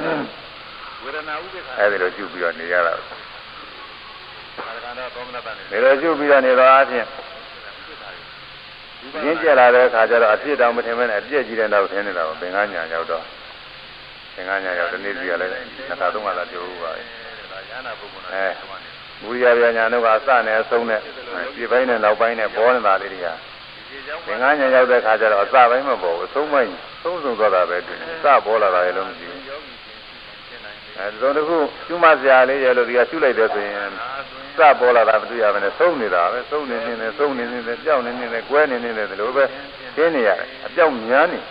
အဲဒီလိုရှုပြီးတော့နေရတာဒီလိုရှုပြီးတော့နေတော့အချင်းရင်းကျက်လာတဲ့အခါကျတော့အဖြစ်တောင်မထင်မဲနဲ့အပြည့်ကြီးတဲ့တော့ထင်နေတာပေါ့သင်္ကန်းညာရောက်တော့သင်္ကန်းညာရောက်တနေ့စီကလည်းနှစ်ခါသုံးခါလာပြောဦးပါပဲဝိရိယပြညာတို့ကအစနဲ့အဆုံးနဲ့ပြပိုင်းနဲ့နောက်ပိုင်းနဲ့ပေါ်နေတာလေးတွေကသင်္ကန်းညာရောက်တဲ့အခါကျတော့အစပိုင်းမပေါ်ဘူးအဆုံးပိုင်းသုံးဆုံးသွားတာပဲတွေ့တယ်စပေါ်လာတာလည်းလုံးမကြည့်ဘူးအဲဒီတော့ခုကျွမစရာလေးရလို့ဒီကရှုလိုက်တယ်ဆိုရင်စပေါ်လာတာမတွေ့ရဘဲနဲ့သုံးနေတာပဲသုံးနေနေသုံးနေနေကြောက်နေနေကွဲနေနေတယ်လို့ပဲရှင်းနေရတယ်အပြောက်များနေ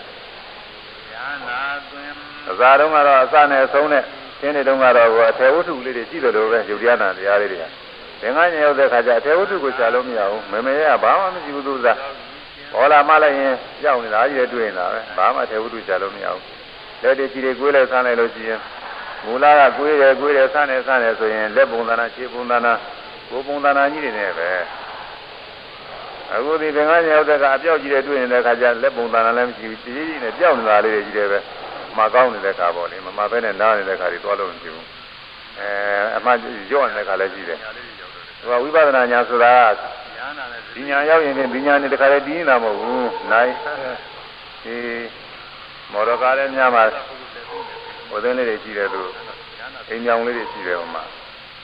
အစားတုန်းကတော့အစနဲ့အဆုံးနဲ့ရှင်းနေတုန်းကတော့အထေဝတ္ထုလေးတွေရှိတယ်လို့ပဲယုတ်တရားနာတရားလေးတွေကသင်္ကန်းညရောက်တဲ့ခါကျအထေဝတ္ထုကိုရှာလို့မရဘူးမမေရဘာမှမရှိဘူးသူစားဘောလာမှလိုက်ရင်ကြောက်နေတာကြီးတွေတွေ့နေတာပဲဘာမှအထေဝတ္ထုရှာလို့မရဘူးလက်တွေကြီးတွေကွေးလိုက်ဆန်းလိုက်လို့ရှိရင်မူလကကွေးတယ်ဆန်းတယ်ဆိုရင်လက်ပုံသဏ္ဍာန်ခြေပုံသဏ္ဍာန်ကိုယ်ပုံသဏ္ဍာန်ကြီးတွေနဲ့ပဲအခုဒီသင်္ကန်းရောက်တဲ့ကအပြောက်ကြီးတွေတွေ့နေတဲ့ခါကျလက်ပုံသဏ္ဍာန်လည်းမရှိဘူးကြီးနဲ့ကြောက်နေတာလေးတွေကြီးတယ်ပဲမကောင်းနေတဲ့ခါပေါ့လေမပဲနဲ့နားနေတဲ့ခါတွေသွားလို့မရှိဘူးအမှညော့နေတဲ့ခါလည်းရှိတယ်ဝိပဿနာညာဆိုတာဒီညာရောက်ရင်ဒီညာနဲ့တခါတည်းတည်နေတာမဟုတ်ဘူးနိုင်ဒီမော်တော်ကားလည်းများမှာဟိုသင်းလေးတွေရှိတယ်သူအိမ်ညောင်လေးတွေရှိတယ်ဟိုမှာ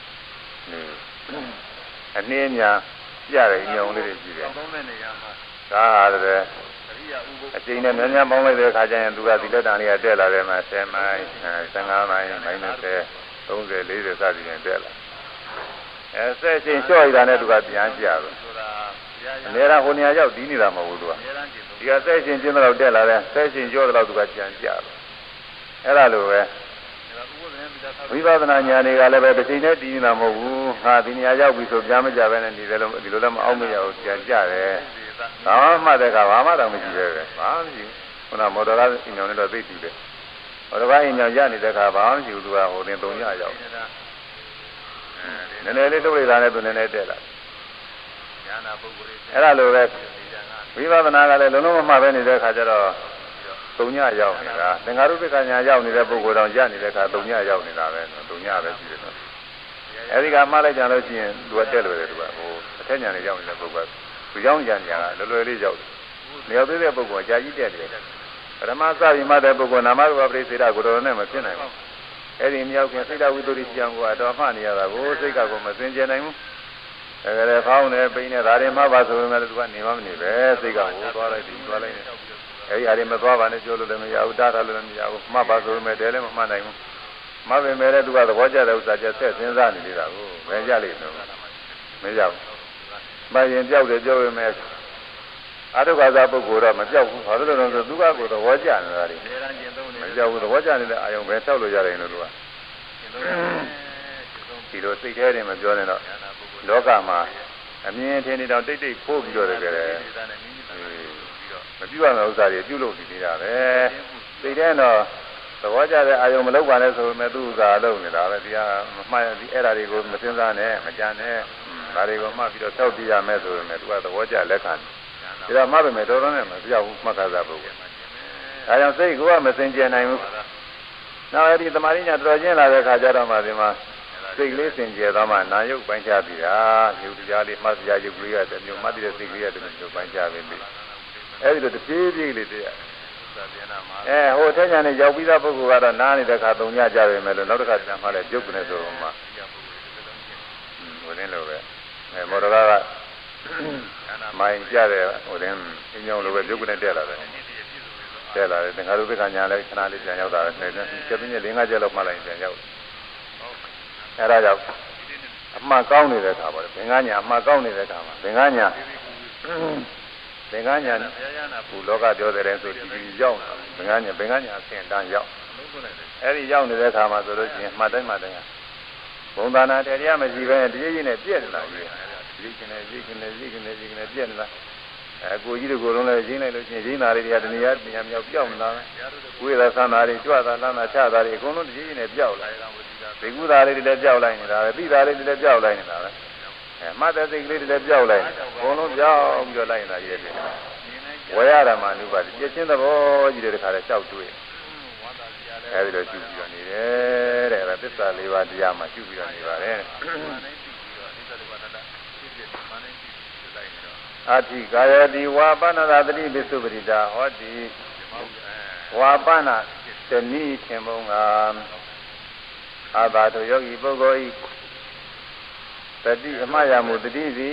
အနည်းညာပြတယ်အိမ်ညောင်လေးတွေရှိတယ်ဒါဟာလည်းအချိန်နဲ့များများပေါင်းလိုက်တဲ့အခါကျရင်သူကဒီလက်တန်လေးကတက်လာတယ်မှာ10မိုင်15မိုင်မိုင်20 30 40စသည်ဖြင့်တက်လာဆက်ချင်းလျှော့ရတာနဲ့သူကပြန်ကြတယ်အများအားဟိုနေရာရောက်ဒီးနေတာမဟုတ်ဘူးသူကဒီကဆက်ချင်းကျင်းတော့တက်လာတယ်ဆက်ချင်းလျှော့တော့သူကပြန်ကြတယ်အဲ့ဒါလိုပဲဝိပဿနာဉာဏ်တွေကလည်းပဲတစ်ချိန်နဲ့တည်နေတာမဟုတ်ဘူးဟာဒီနေရာရောက်ပြီဆိုပြန်မကြပဲနဲ့ဒီလိုလည်းမအောင်မရဘူးပြန်ကြတယ်ဘာမှတဲ့ကဘာမှတော့မရှိပဲဘာမှမရှိဘူးခုနမော်တော်ကားအင်ဂျင်နဲ့တော့သိတူတယ်မော်တော်ကားအင်ဂျင်ရနေတဲ့ခါဘာမှမရှိဘူးသူကဟိုတင်3ညရောက်နည်းနည်းလေးထုတ်လိုက်တာနဲ့သူနည်းနည်းတက်လာအဲ့ဒါလိုပဲဝိပဿနာကလည်းလုံးလုံးမမှတ်ပဲနေတဲ့ခါကျတော့3ညရောက်နေတာသင်္ဃာရုပ္ပကညာရောက်နေတဲ့ပုဂ္ဂိုလ်တော်ရနေတဲ့ခါ3ညရောက်နေတာပဲ3ညပဲရှိတယ်နော်အဲဒီကမှတ်လိုက်ကြလို့ရှိရင်သူကတက်လွယ်တယ်သူကဟိုအထက်ညာနေရောက်နေတဲ့ပုဂ္ဂိုလ်သူရောက်ကြညာကလွယ်လွယ်လေးရောက်တယ်ရောက်သေးတဲ့ပုဂ္ဂိုလ်ကကြာကြီးတက်တယ်ပထမစပြီးမှတဲ့ပုဂ္ဂိုလ်နာမရူပပရိသေရကိုတော်နဲ့မဖြစ်နိုင်ဘူးအဲ့ဒီမြောက်ခင်စိတ်ဓာတ်ဝိတ္တိကျံကတော့မှတ်နေရတာကိုစိတ်ကကိုမစင်ကြနိုင်ဘူးဒါကြတဲ့ဖောင်းနေပိန်းနေဒါတွေမှပါဆိုပေမဲ့သူကနေမှမနေပဲစိတ်ကဟိုသွားလိုက်ဒီသွားလိုက်နေအဲဒီအရင်မသွားပါနဲ့ပြောလို့လည်းမရဘူးတားထားလို့လည်းမရဘူးမှတ်ပါဆိုပေမဲ့တဲလည်းမမှတ်နိုင်ဘူးမှတ်ပေမဲ့လည်းသူကသဘောကျတဲ့ဥစ္စာကျဆက်စဉ်းစားနေနေတာကိုပဲကြလိမ့်မယ်မရဘူးမရင်ပြောက်တယ်ပြောပေမဲ့အတုခါသာပုဂ္ဂိုလ်တော့မပြောက်ဘူးဘာလို့လဲဆိုသူကကိုသဘောကျနေတာတွေမပြောက်ဘူးသဘောကျနေတဲ့အာယုံပဲဆောက်လို့ရတယ်လို့သူကဒီလိုစိတ်ထဲတွေမပြောနဲ့တော့လောကမှာအမြင်ထင်နေတော့တိတ်တိတ်ဖိုးပြီးတော့တကယ်မပြုရမယ့်ဥစ္စာတွေပြုလုပ်နေကြတာပဲစိတ်ထဲတော့သဘောကျတဲ့အာယုံမလောက်ပါနဲ့ဆိုပေမဲ့သူ့ဥစ္စာလုပ်နေတာပဲဒီကမှတ်ဒီအဲ့ဓာတွေကိုမစဉ်းစားနဲ့မကြံနဲ့ဒါတွေကိုမှတ်ပြီးတော့ဆောက်ပြရမယ်ဆိုပေမဲ့သူကသဘောကျလက်ခံတယ်ဒါမှတ်ပေမဲ့တော်တော်နဲ့မပြောက်ဘူးမှတ်ခါစားပုဂ္ဂိုလ်ဒါကြောင့်စိတ်ကမစင်ကြယ်နိုင်ဘူးနောက်အဲ့ဒီသမာဓိညာတော်ကျင်းလာတဲ့ခါကျတော့မှဒီမှာစိတ်လေးစင်ကြယ်သွားမှနာယုတ်ပိုင်းခြားပြီးတာယုတ်တရားလေးမှတ်ပြယုတ်ကလေးရတယ်မျိုးမှတ်တဲ့စိတ်ကလေးရတယ်မျိုးပိုင်းခြားပြီးပြီအဲ့ဒီလိုတစ်ပြေးပြေးလေးတည်းဟိုထက်ညာနဲ့ရောက်ပြီးသားပုဂ္ဂိုလ်ကတော့နားနေတဲ့ခါ3ညကြပြီမယ်လို့နောက်တစ်ခါပြန်မှလည်းပြုတ်ကနေဆိုတော့မှဟိုတင်းလိုပဲမော်တော်ကားကမိုင်းကြတဲ့ဟိုတင်းအင်းကြောင်လိုပဲပြုတ်ကနေတက်လာတယ်တက်လာတယ်သင်္ဃာရုပ္ပကညာလည်းခဏလေးပြန်ရောက်တာပဲချက်ပြင်းနဲ့4-5ချက်လောက်မှလိုက်ပြန်ရောက်အဲ့ဒါကြောင့်အမှန်ကောင်းနေတဲ့ခါပါလေသင်္ကညာအမှန်ကောင်းနေတဲ့ခါမှာသင်္ကညာဘူလောကပြောတဲ့ဆိုဒီရောက်သင်္ကညာအဆင့်တန်းရောက်အဲ့ဒီရောက်နေတဲ့ခါမှာဆိုလို့ရှိရင်မှတ်တိုင်းဘုံသာနာတရားမရှိဘဲတကြီးကြီးနဲ့ပြည့်နေတာကြီးရိတ်ကနေပြည့်နေတာကိုကြီးတို့ကိုယ်လုံးလည်းရင်းလိုက်လို့ရှိရင်ရင်းသားတွေတရားတဏှာတရားမြောက်ပြောင်းလာဝိရသနာတွေကြွတာလမ်းတာချတာတွေအကုန်လုံးတကြီးကြီးနဲ့ပြောက်လာဒီကုသားလေးတွေလည်းပြောက်လိုက်နေတာပဲသိသားလေးတွေလည်းပြောက်လိုက်နေတာပဲမှတ်တဲ့စိတ်ကလေးတွေလည်းပြောက်လိုက်အကုန်လုံးပြောက်ပြီးတော့လိုက်နေတာကြီးတယ်ဝေယရမနုပါတိပြည့်ချင်းသဘောကြီးတဲ့ခါလဲလျှောက်တွေးအဲဒီလိုရှုပြီးတော့နေတယ်တဲ့အဲသစ္စာ၄ပါးတရားမှာရှုပြီးတော့နေပါတယ်အာတိကာယတိဝါပဏ္ဏသတိပစ္စုပရိတာဟောတိဝါပဏ္ဏတဏိထင်မုံကအာဘာတို့ယောဂီပုဂ္ဂိုလ်ဤတတိအမယမှုတတိစီ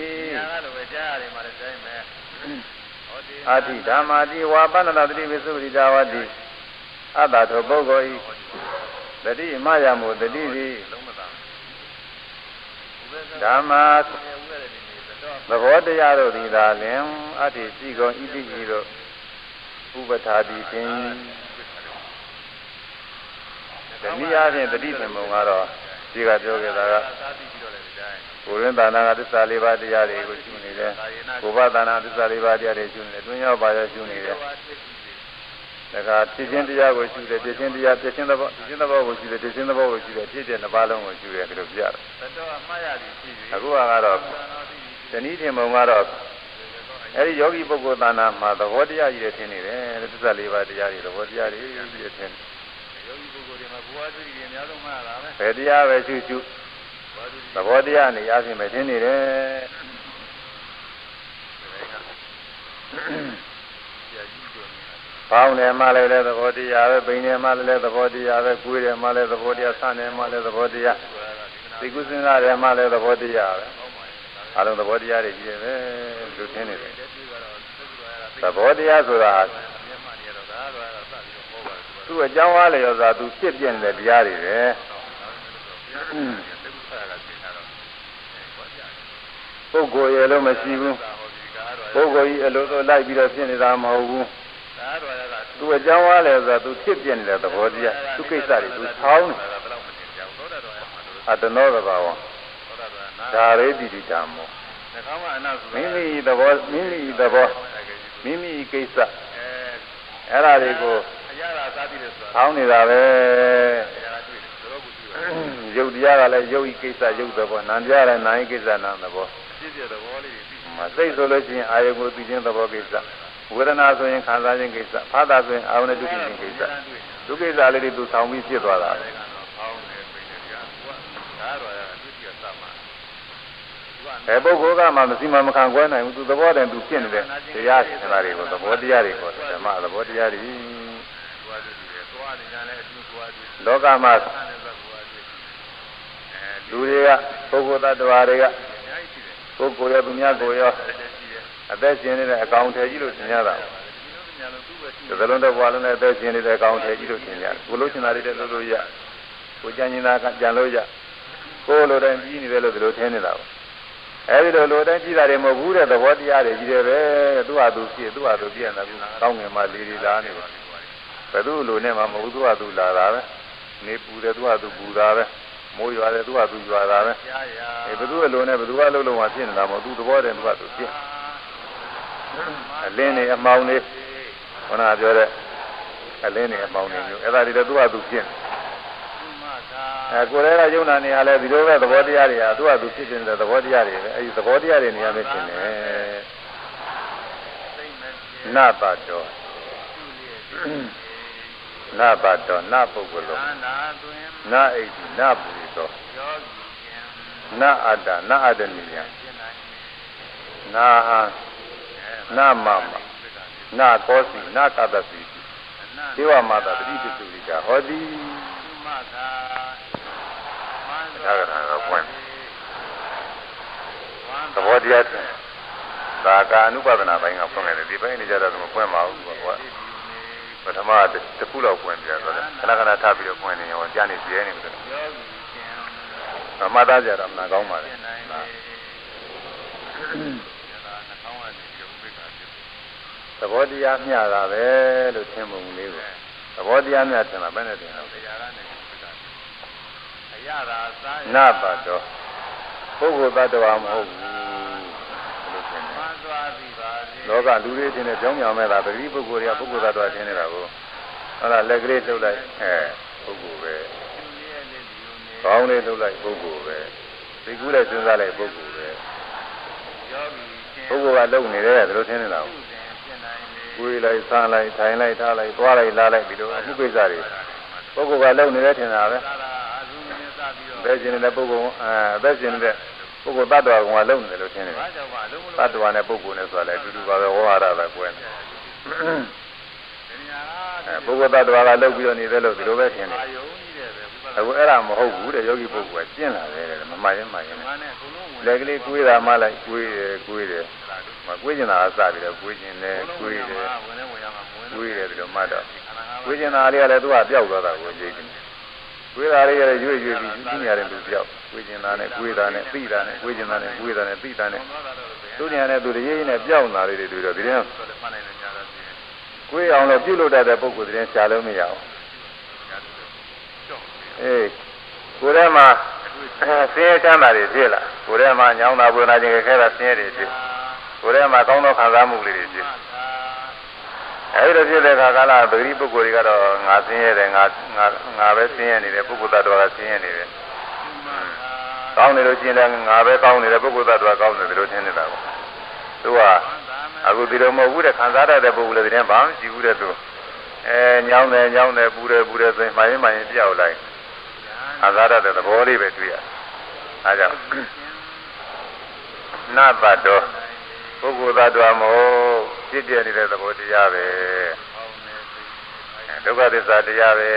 အာတိဓမ္မာတိဝါပဏ္ဏသတိပစ္စုပရိတာဟောတိအတ္တတို့ပုဂ္ဂိုလ်ဤတတိအမယမှုတတိစီဓမ္မာသဘောတရားတို့သည်သာလင်အတ္တိရှိကုန်ဣတိဤတို့ဥပထာတိသင်တနည်းအားဖြင့်တတိပင်ပုံကတော့ဒီကပြောခဲ့တာကကိုယ်ရင်းသာနာကသစ္စာ၄ပါးတရားတွေကိုရှုနေတယ်ကိုယ်ဘာသာနာသစ္စာ၄ပါးတရားတွေရှုနေတယ်တွင်းရောက်ပါရရှုနေတယ်ဒါကဖြစ်ခြင်းတရားကိုရှုတယ်ဖြစ်ခြင်းတရားဖြစ်ခြင်းသဘောကိုရှုတယ်ဖြစ်ခြင်းသဘောကိုရှုတယ်ဖြစ်တဲ့နှစ်ပါးလုံးကိုရှုတယ်ဒီလိုပြရတယ်အခုကတော့တနည်းထင်ပုံကတော့အဲဒီယောဂီပုဂ္ဂိုလ်သာနာမှာသဘောတရားကြီးတွေထင်နေတယ်သစ္စာ၄ပါးတရားတွေသဘောတရားတွေကြီးတွေထင်ယောဂီပုဂ္ဂိုလ်တွေမှာဘဝသတိတွေအများဆုံးမှားတာပဲဘယ်တရားပဲရှုသဘောတရားနဲ့ရခြင်းပဲထင်နေတယ်ပေါင်းတယ်မှလည်းသဘောတရားပဲပိန်တယ်မှလည်းသဘောတရားပဲကိုယ်တယ်မှလည်းသဘောတရားဆန်းတယ်မှလည်းသဘောတရားသိကုစဉ်းစားတယ်မှလည်းသဘောတရားပဲအလုံးသဘောတရားတွေကြီးတယ်ပဲလူထင်းနေတယ်သဘောတရားဆိုတာသူ့အကြောင်းအားလျော်စွာသူဖြစ်ပြနေတဲ့တရားတွေပဲပုဂ္ဂိုလ်ရဲ့လို့မရှိဘူးပုဂ္ဂိုလ်ကြီးအလိုလိုလိုက်ပြီးတော့ဖြစ်နေတာမဟုတ်ဘူးသူအကြောင်းအားလျော်စွာသူဖြစ်ပြနေတဲ့သဘောတရားသူကိစ္စတွေသူဆောင်းနေအတ္တနောသဘာဝဒါရေတိတိဓမ္မောမိမိသဘောမိမိကိစ္စအဲ့ဒါတွေကိုဆောင်းနေတာပဲယုတ်တရားကလည်းယုတ်ဤကိစ္စယုတ်သဘောနာမ်တရားလည်းနာမ်ဤကိစ္စနာမ်သဘောဖြစ်ပြသဘောလေးမသိဆိုလို့ရှိရင်အာယုကိုသိခြင်းသဘောကိစ္စဝေဒနာဆိုရင်ခံစားခြင်းကိစ္စဖာသာဆိုရင်အာဝဏဒုက္ခခြင်းကိစ္စဒုက္ခစာလေးတွေသူဆောင်းပြီးဖြစ်သွားတာပုဂ္ဂိုလ်ကမှမရှိမှမခံကွဲနိုင်ဘူးသူသဘောတည်းသူဖြစ်နေတဲ့တရားစင်တာတွေကိုသဘောတရားတွေခေါ်တယ်ဓမ္မသဘောတရားတွေလောကမှာလူတွေကပုဂ္ဂိုလ်သတ္တဝါတွေကပုဂ္ဂိုလ်ရောသူများကိုရောအသက်ရှင်နေတဲ့အကောင်ထည်ကြီးလို့ထင်ရတာသလုံးတစ်ဘဝလုံးနဲ့အသက်ရှင်နေတဲ့အကောင်ထည်ကြီးလို့ထင်ရတယ်ကိုလို့ရှင်တာတွေလည်းလို့ရကိုကြံနေတာကကြံလို့ရကိုလိုတိုင်းကြီးနေတယ်လို့ဒီလိုထင်နေတာပေါ့အဲဒီလိုတိုင်းကြီးတာတွေမဟုတ်ဘူးတဲ့သဘောတရားတွေကြီးတယ်ပဲသူ့ဟာသူဖြစ်သူ့ဟာသူပြည့်နေတာကကောင်းငင်မှာလေးလေးလာနေတယ်ဘယ်သူ့လိုနဲ့မှမဟုတ်သူ့ဟာသူလာတာပဲနေပူတယ်သူ့ဟာသူပူတာပဲမိုးရွာတယ်သူ့ဟာသူရွာတာပဲဘယ်သူ့လိုနဲ့ဘယ်သူကလုံးလုံးမှဖြစ်နေတာမဟုတ်သူ့သဘောတည်းသူ့ဟာသူဖြစ်အလင်းနေအမောင်နေခဏပြောတဲ့အလင်းနေအမောင်နေမျိုးအဲ့ဒါတွေလည်းသူ့ဟာသူဖြစ်ကိုယ်လည်းကယုံနာနေရလဲဒီလိုပဲသဘောတရားတွေဟာသူ့ဟာသူဖြစ်နေတဲ့သဘောတရားတွေပဲအဲဒီသဘောတရားတွေနေရာနဲ့ရှင်းတယ်နပါတော်နပါတော်နပုဂ္ဂလောနအိတိနပုရိသောနအတ္တနအတ္တနိယနာဟနမမနကောစီနကတတိဒေဝမာတာတတိတုရိကဟောတိဒါကလည်းပွင့်သဘောတရားသာကအနုပဒနာပိုင်းကဖွင့်ခဲ့တယ်ဒီပိုင်းနေကြတော့မပွင့်ပါဘူးကွာပထမတစ်ခုလောက်ပွင့်ပြတော့ခဏခဏထပ်ပြီးတော့ပွင့်နေရောကြားနေပြဲနေတယ်မှတ်သားကြတော့မနာကောင်းပါလေသဘောတရားမျှတာပဲလို့ထင်ပုံလေးကိုသဘောတရားမျှထင်တာဘယ်နဲ့ထင်တော့နပါတော့ပုဂ္ဂိုလ်သတ္တဝါမဟုတ်ဘူးလို့ထင်တယ်လောကလူတွေထင်တဲ့ကြောင်းကြောင်မဲ့တာပဂတိပုဂ္ဂိုလ်တွေကပုဂ္ဂိုလ်သတ္တဝါထင်နေတာကိုဟုတ်လားလက်ကလေးလှုပ်လိုက်ပုဂ္ဂိုလ်ပဲကောင်းလေးလှုပ်လိုက်ပုဂ္ဂိုလ်ပဲသိကူးလိုက်စဉ်းစားလိုက်ပုဂ္ဂိုလ်ပဲပုဂ္ဂိုလ်ကလုံနေတယ်ဒါလိုထင်နေတာကိုယ်လိုက်စားလိုက်ထိုင်လိုက်ထားလိုက်သွားလိုက်လာလိုက်ဒီလိုအမှုကိစ္စတွေပုဂ္ဂိုလ်ကလုံနေတယ်ထင်တာပဲအသက်ရှင်နေတဲ့ပုဂ္ဂိုလ်အသက်ရှင်နေတဲ့ပုဂ္ဂိုလ်တ attva ကလုံနေတယ်လို့ထင်တယ်တ attva နဲ့ပုဂ္ဂိုလ်နဲ့ဆိုတာလည်းအတူတူပါပဲဝါရတာကွယ်ပုဂ္ဂိုလ်တ attva ကလုံပြီးတော့နေတယ်လို့ဒီလိုပဲထင်တယ်အခုအဲ့ဒါမဟုတ်ဘူးတဲ့ယောဂီပုဂ္ဂိုလ်ကကျင့်လာတယ်မမှန်ရင်လက်ကလေးတွေးတာမှလိုက်တွေးတယ်မတွေးကျင်တာအစပြီးတော့တွေးကျင်တယ်တွေးတယ်ဒီလိုမှတော့တွေးကျင်တာလေးကလည်းသူကပျောက်သွားတာကိုကြည့်တယ်တွေးတာလေးကလည်းရွေ့ပြီးသိနေရတယ်သူပျောက်တွေးကျင်တာနဲ့တွေးတာနဲ့သိတာနဲ့တွေးကျင်တာနဲ့တွေးတာနဲ့သိတာနဲ့သူနေရာနဲ့သူတရေနဲ့ပျောက်လာလေးတွေတွေ့တော့ဒီတဲ့တွေးအောင်လို့ပြုလုပ်တတ်တဲ့ပုဂ္ဂိုလ်တွေရှားလို့မရအောင်ကိုယ်ထဲမှာဆင်းရဲချမ်းသာတွေဖြစ်လာကိုယ်ထဲမှာညောင်းတာပွေနာခြင်းခဲတာဆင်းရဲတွေဖြစ်ကိုယ်ထဲမှာကောင်းသောခံစားမှုလေးတွေဖြစ်အဲဒီလိုဖြစ်တဲ့အခါကလာပဂတိပုဂ္ဂိုလ်တွေကတော့ငါဆင်းရဲတယ်ငါပဲဆင်းရဲနေတယ်ပုဂ္ဂိုလ်သတ္တဝါကဆင်းရဲနေတယ်ကောင်းနေလို့ရှိရင်လည်းငါပဲကောင်းနေတယ်ပုဂ္ဂိုလ်သတ္တဝါကောင်းတယ်ဒီလိုထင်နေတာပေါ့သူကအခုဒီလိုမဟုတ်ဘူးတဲ့ခံစားတတ်တဲ့ပုဂ္ဂိုလ်တွေဘာမှမရှိဘူးတဲ့သူညောင်းတယ်ပူတယ်ဆိုရင်မှရင်ပြောက်လိုက်ခံစားတတ်တဲ့သဘောလေးပဲတွေ့ရအားကြောင့်နာဘတ်တော်ပုဂ္ဂိုလ်သတ္တဝါမဟုတ်ဖြစ်ပြနေတဲ့သဘောတရားပဲဒုက္ခသစ္စာတရားပဲ